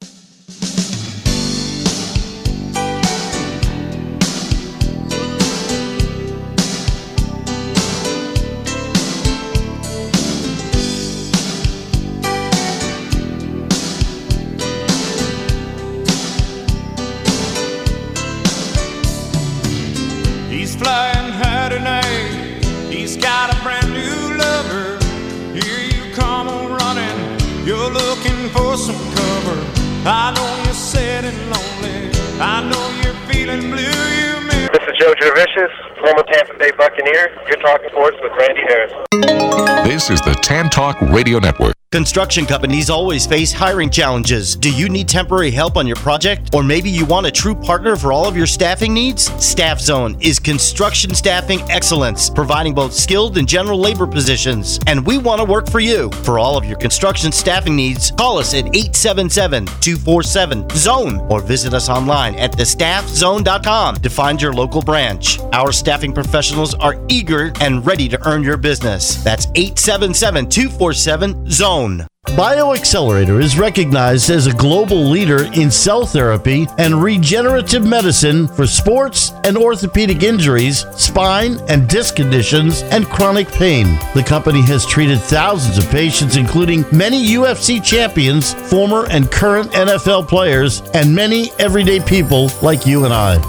He's flying high tonight. He's got a brand new lover. Here you come on running. You're looking for some cover. I know you're sad and lonely. I know you're feeling blue. You may- This is Joe Gervicius, former Tampa Bay Buccaneer. You're talking sports with Randy Harris. This is the Tan Talk Radio Network. Construction companies always face hiring challenges. Do you need temporary help on your project? Or maybe you want a true partner for all of your staffing needs? Staff Zone is construction staffing excellence, providing both skilled and general labor positions. And we want to work for you. For all of your construction staffing needs, call us at eight seven seven, two four seven, zone or visit us online at the staff zone dot com to find your local branch. Our staffing professionals are eager and ready to earn your business. That's eight seven seven, two four seven, zone. BioAccelerator is recognized as a global leader in cell therapy and regenerative medicine for sports and orthopedic injuries, spine and disc conditions, and chronic pain. The company has treated thousands of patients, including many U F C champions, former and current N F L players, and many everyday people like you and I.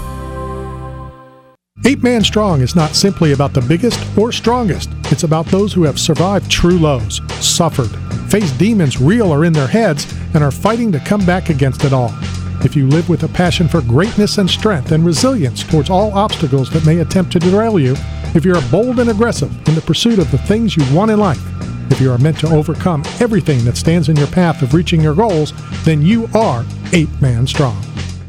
Eight Man Strong is not simply about the biggest or strongest. It's about those who have survived true lows, suffered, faced demons real or in their heads, and are fighting to come back against it all. If you live with a passion for greatness and strength and resilience towards all obstacles that may attempt to derail you, if you're bold and aggressive in the pursuit of the things you want in life, if you are meant to overcome everything that stands in your path of reaching your goals, then you are Eight Man Strong.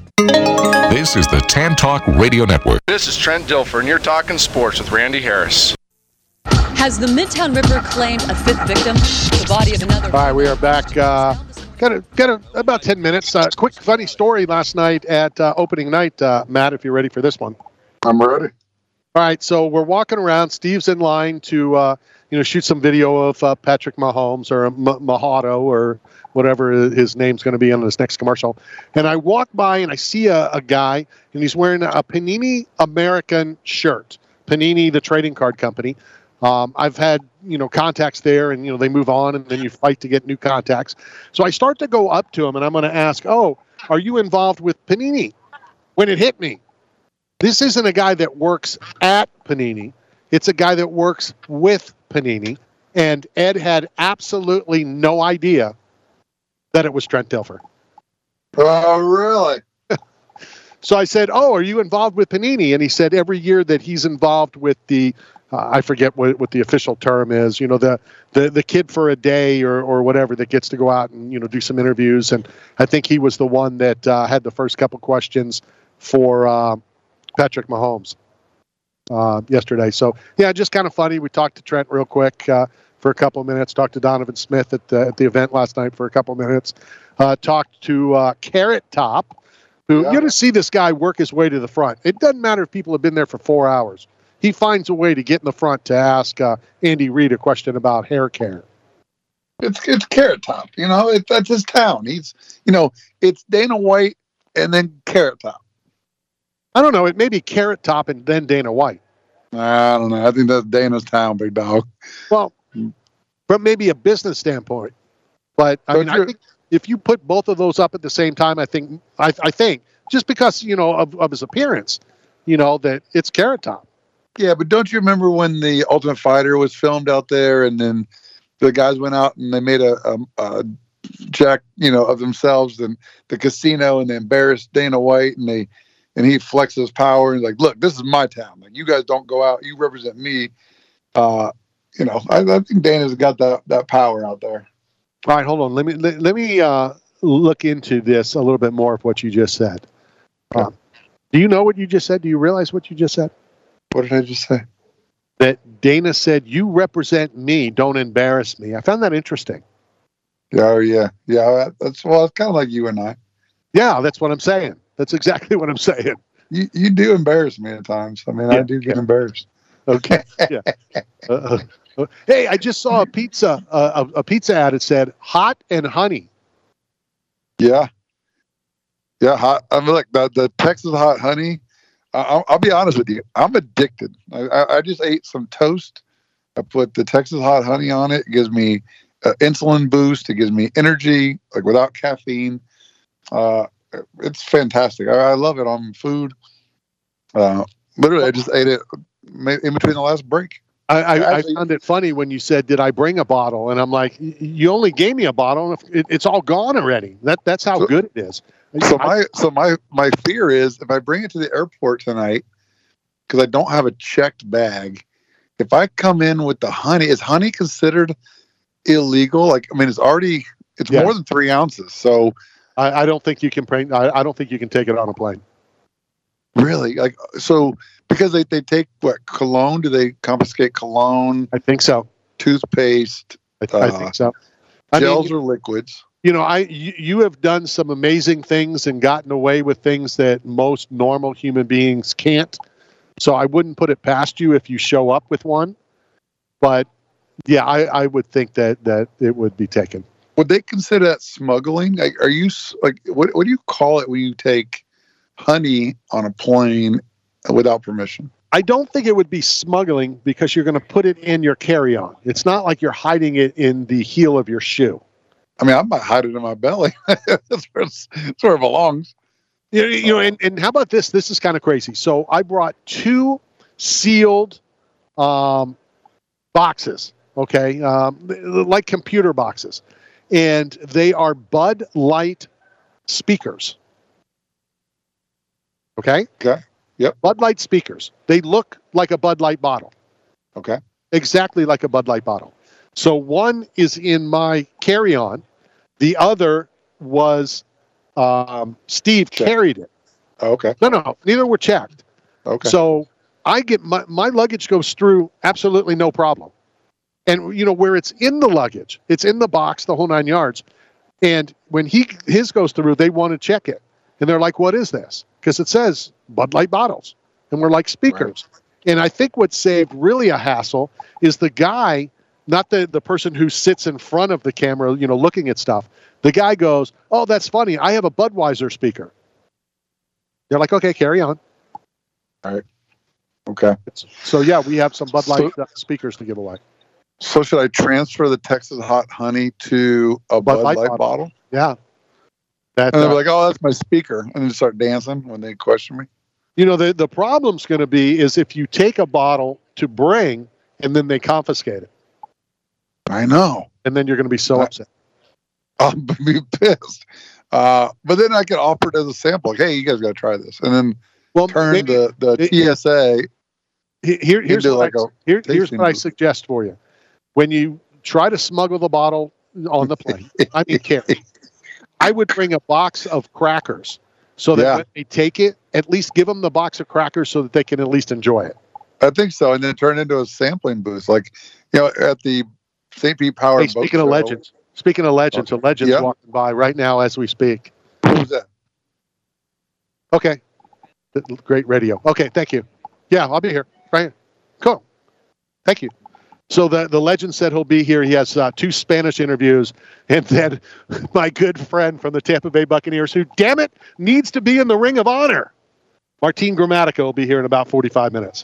This is the Tan Talk Radio Network. This is Trent Dilfer, and you're talking sports with Randy Harris. Has the Midtown Ripper claimed a fifth victim? The body of another. All right, we are back. Uh, got a, got a, about ten minutes. Uh, quick, funny story last night at uh, opening night. Uh, Matt, if you're ready for this one. I'm ready. All right, so we're walking around. Steve's in line to, uh, you know, shoot some video of uh, Patrick Mahomes or M- Mahado or whatever his name's going to be on this next commercial. And I walk by and I see a, a guy, and he's wearing a Panini American shirt. Panini, the trading card company. Um, I've had, you know, contacts there, and, you know, they move on, and then you fight to get new contacts. So I start to go up to him, and I'm going to ask, oh, are you involved with Panini? When it hit me, this isn't a guy that works at Panini. It's a guy that works with Panini. And Ed had absolutely no idea that it was Trent Dilfer. Oh, really? So I said, oh, are you involved with Panini? And he said every year that he's involved with the, uh, I forget what, what the official term is, you know, the, the, the kid for a day or, or whatever that gets to go out and, you know, do some interviews. And I think he was the one that uh, had the first couple questions for uh, Patrick Mahomes uh, yesterday. So, yeah, just kind of funny. We talked to Trent real quick. Uh, for a couple of minutes, talked to Donovan Smith at the, at the event last night for a couple of minutes, uh, talked to uh, Carrot Top, who, yeah. You're going to see this guy work his way to the front. It doesn't matter if people have been there for four hours. He finds a way to get in the front to ask uh, Andy Reid a question about hair care. It's it's Carrot Top, you know, it, that's his town. He's, you know, it's Dana White and then Carrot Top. I don't know. It may be Carrot Top and then Dana White. I don't know. I think that's Dana's town, big dog. Well, from maybe a business standpoint, but I mean, I think if you put both of those up at the same time, I think, I, I think, just because you know of, of his appearance, you know that it's Carrot Top. Yeah, but don't you remember when the Ultimate Fighter was filmed out there, and then the guys went out and they made a, a, a jack, you know, of themselves in the casino, and they embarrassed Dana White, and they and he flexed his power and like, look, this is my town. Like, you guys don't go out. You represent me. Uh, You know, I, I think Dana's got that, that power out there. All right, hold on. Let me let, let me uh, look into this a little bit more of what you just said. Okay. Um, do you know what you just said? Do you realize what you just said? What did I just say? That Dana said, "You represent me. Don't embarrass me." I found that interesting. Oh yeah, yeah. That's well, it's kind of like you and I. Yeah, that's what I'm saying. That's exactly what I'm saying. You you do embarrass me at times. I mean, yeah. I do get embarrassed. Okay. Yeah. Uh, uh, hey, I just saw a pizza, uh, a, a pizza ad. It said "hot and honey." Yeah. Yeah, hot. I mean, like the the Texas hot honey. Uh, I'll, I'll be honest with you. I'm addicted. I, I, I just ate some toast. I put the Texas hot honey on it. It gives me an insulin boost. It gives me energy, like without caffeine. Uh, it's fantastic. I, I love it on food. Uh, literally, I just ate it in between the last break. I, I, I found it funny when you said, "Did I bring a bottle?" And I'm like, "You only gave me a bottle. It, it's all gone already." That that's how so, good it is. So my so my my fear is if I bring it to the airport tonight, because I don't have a checked bag, if I come in with the honey, is honey considered illegal? Like, I mean, it's already it's Yes. more than three ounces. So I, I don't think you can bring. I, I don't think you can take it on a plane. really, like, so because they, they take what cologne? Do they confiscate cologne? I think so. Toothpaste. I, th- I uh, think so. I mean, Gels or liquids. You know, I you, you have done some amazing things and gotten away with things that most normal human beings can't. So I wouldn't put it past you if you show up with one. But yeah, I, I would think that that it would be taken. Would they consider that smuggling? Like, are you s- like what? What do you call it when you take honey on a plane without permission? I don't think it would be smuggling because you're going to put it in your carry-on. It's not like you're hiding it in the heel of your shoe. I mean, I might hide it in my belly. That's where, it's, that's where it belongs. You know, you know and, and how about this? This is kind of crazy. So I brought two sealed um, boxes, okay, um, like computer boxes. And they are Bud Light speakers. Okay? Okay. Yep. Bud Light speakers. They look like a Bud Light bottle. Okay. Exactly like a Bud Light bottle. So one is in my carry-on. The other was um, Steve Check. carried it. Oh, okay. No, no, neither were checked. Okay. So I get my, my luggage goes through absolutely no problem. And you know where it's in the luggage, it's in the box, the whole nine yards. And when he his goes through, they want to check it, and they're like, "What is this?" Because it says Bud Light bottles, and we're like speakers. Right. And I think what saved really a hassle is the guy, not the the person who sits in front of the camera, you know, looking at stuff. The guy goes, "Oh, that's funny. I have a Budweiser speaker." They're like, "Okay, carry on." All right. Okay. So yeah, we have some Bud Light So- uh, speakers to give away. So should I transfer the Texas Hot Honey to a Bud, Bud Light, Light bottle? bottle. Yeah. That, And they're uh, like, "Oh, that's my speaker," and then start dancing when they question me. You know, the, the problem's going to be is if you take a bottle to bring and then they confiscate it. I know. And then you're going to be so I- upset. I'll be pissed. Uh, but then I could offer it as a sample. Like, hey, you guys got to try this, and then well, turn maybe- the the it- T S A. Here, here's into what, like I, a here, here's tasting what I booth. suggest for you. When you try to smuggle the bottle on the plane, I mean, carry, I would bring a box of crackers so that Yeah. when they take it, at least give them the box of crackers so that they can at least enjoy it. I think so, and then turn it into a sampling booth, like you know, at the Saint Pete Power. Hey, Boat speaking of Show. legends, speaking of legends, a legend's Yeah. walking by right now as we speak. Who's that? Okay. Great radio. Okay, thank you. Yeah, I'll be here. Right here. Cool. Thank you. So the, the legend said he'll be here. He has uh, two Spanish interviews. And then my good friend from the Tampa Bay Buccaneers, who, damn it, needs to be in the Ring of Honor, Martin Gramatica, will be here in about forty-five minutes.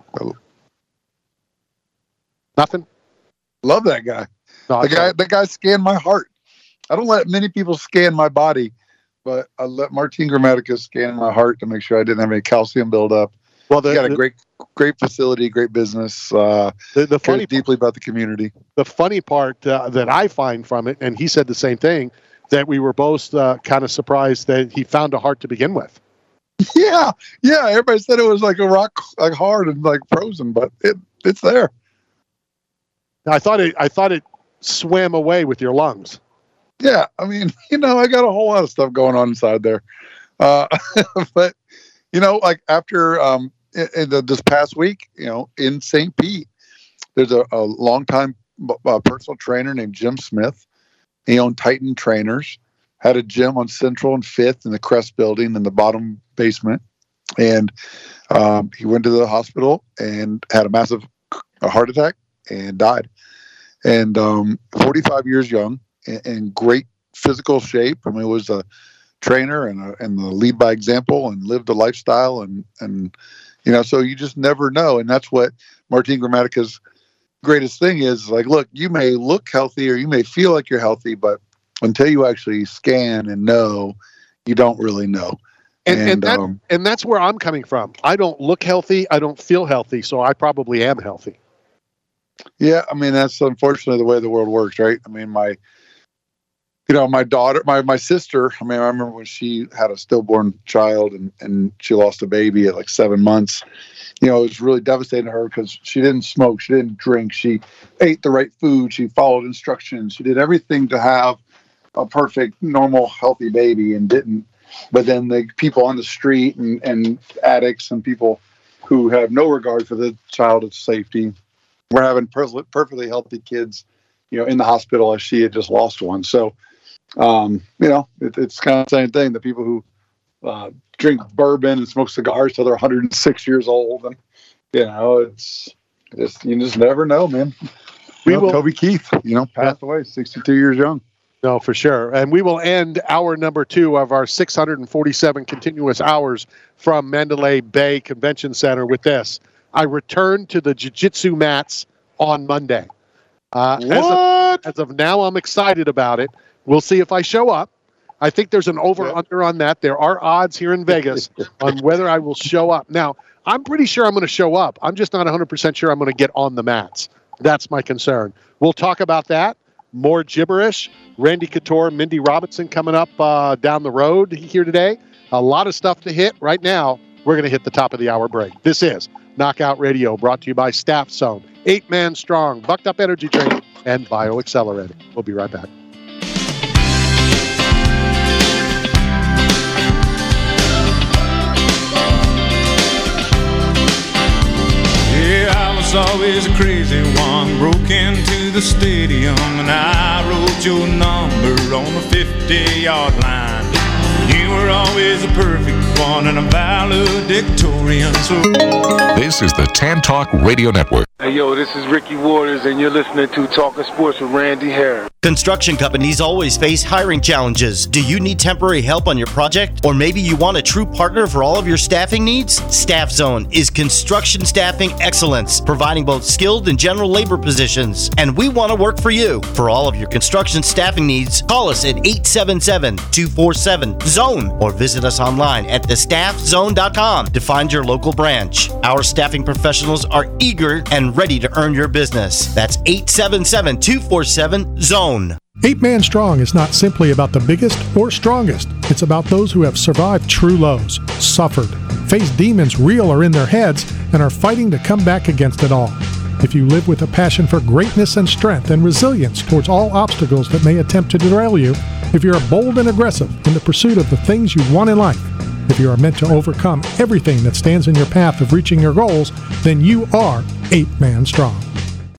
Nothing? Love that guy. No, the I- guy, the guy scanned my heart. I don't let many people scan my body, but I let Martin Gramatica scan my heart to make sure I didn't have any calcium buildup. Well, the, He got a the- great, great facility, great business. Uh, The, the cares funny deeply about the community. the funny part uh, that I find from it, and he said the same thing, that we were both uh, kind of surprised that he found a heart to begin with. Yeah, yeah. Everybody said it was like a rock, like hard and like frozen, but it it's there. I thought it. I thought it swam away with your lungs. Yeah, I mean, you know, I got a whole lot of stuff going on inside there, uh, but you know, like after um, in, in the, this past week, you know, in Saint Pete, there's a, a longtime uh, personal trainer named Jim Smith. He owned Titan Trainers, had a gym on Central and Fifth in the Crest Building in the bottom basement, and um, he went to the hospital and had a massive a heart attack and died. And um, forty-five years young, in, in great physical shape. I mean, it was a trainer and a, and the lead by example, and lived a lifestyle, and and you know, so you just never know. And that's what Martin Gramatica's greatest thing is. Like, look, you may look healthy or you may feel like you're healthy, but until you actually scan and know, you don't really know. And and, And, that, um, and that's where I'm coming from. I don't look healthy. I don't feel healthy, so I probably am healthy. Yeah, I mean, that's unfortunately the way the world works, right? I mean, my you know, my daughter, my, my sister, I mean, I remember when she had a stillborn child and, and she lost a baby at like seven months, you know, it was really devastating to her because she didn't smoke. She didn't drink. She ate the right food. She followed instructions. She did everything to have a perfect, normal, healthy baby and didn't. But then the people on the street and, and addicts and people who have no regard for the child's safety were having per- perfectly healthy kids, you know, in the hospital as she had just lost one. So, Um, you know, it, it's kind of the same thing. The people who uh, drink bourbon and smoke cigars till they're one hundred six years old, and you know, it's just you just never know, man. We you know, will, Toby Keith, you know, passed yeah. away, sixty-two years young. No, for sure. And we will end hour number two of our six hundred forty-seven continuous hours from Mandalay Bay Convention Center with this. I return to the jiu-jitsu mats on Monday. Uh, what? As of, as of now, I'm excited about it. We'll see if I show up. I think there's an over-under on that. There are odds here in Vegas on whether I will show up. Now, I'm pretty sure I'm going to show up. I'm just not one hundred percent sure I'm going to get on the mats. That's my concern. We'll talk about that. More gibberish. Randy Couture, Mindy Robinson coming up uh, down the road here today. A lot of stuff to hit. Right now, we're going to hit the top of the hour break. This is Knockout Radio, brought to you by Staff Zone, Eight Man Strong, Bucked Up Energy Drink, and BioAccelerated. We'll be right back. was always a crazy one. Broke into the stadium and I wrote your number on the fifty-yard line. You were always a perfect one and a valedictorian. So this is the Tan Talk Radio Network. Hey, yo, this is Ricky Waters, and you're listening to Talking Sports with Randy Harris. Construction companies always face hiring challenges. Do you need temporary help on your project? Or maybe you want a true partner for all of your staffing needs? Staff Zone is construction staffing excellence, providing both skilled and general labor positions. And we want to work for you. For all of your construction staffing needs, call us at eight seven seven, two four seven, zone or visit us online at the staff zone dot com to find your local branch. Our staffing professionals are eager and ready to earn your business. That's eight seven seven, two four seven, zone. Eight Man Strong is not simply about the biggest or strongest. It's about those who have survived true lows, suffered, faced demons real or in their heads, and are fighting to come back against it all. If you live with a passion for greatness and strength and resilience towards all obstacles that may attempt to derail you, if you're bold and aggressive in the pursuit of the things you want in life, if you are meant to overcome everything that stands in your path of reaching your goals, then you are Eight Man Strong.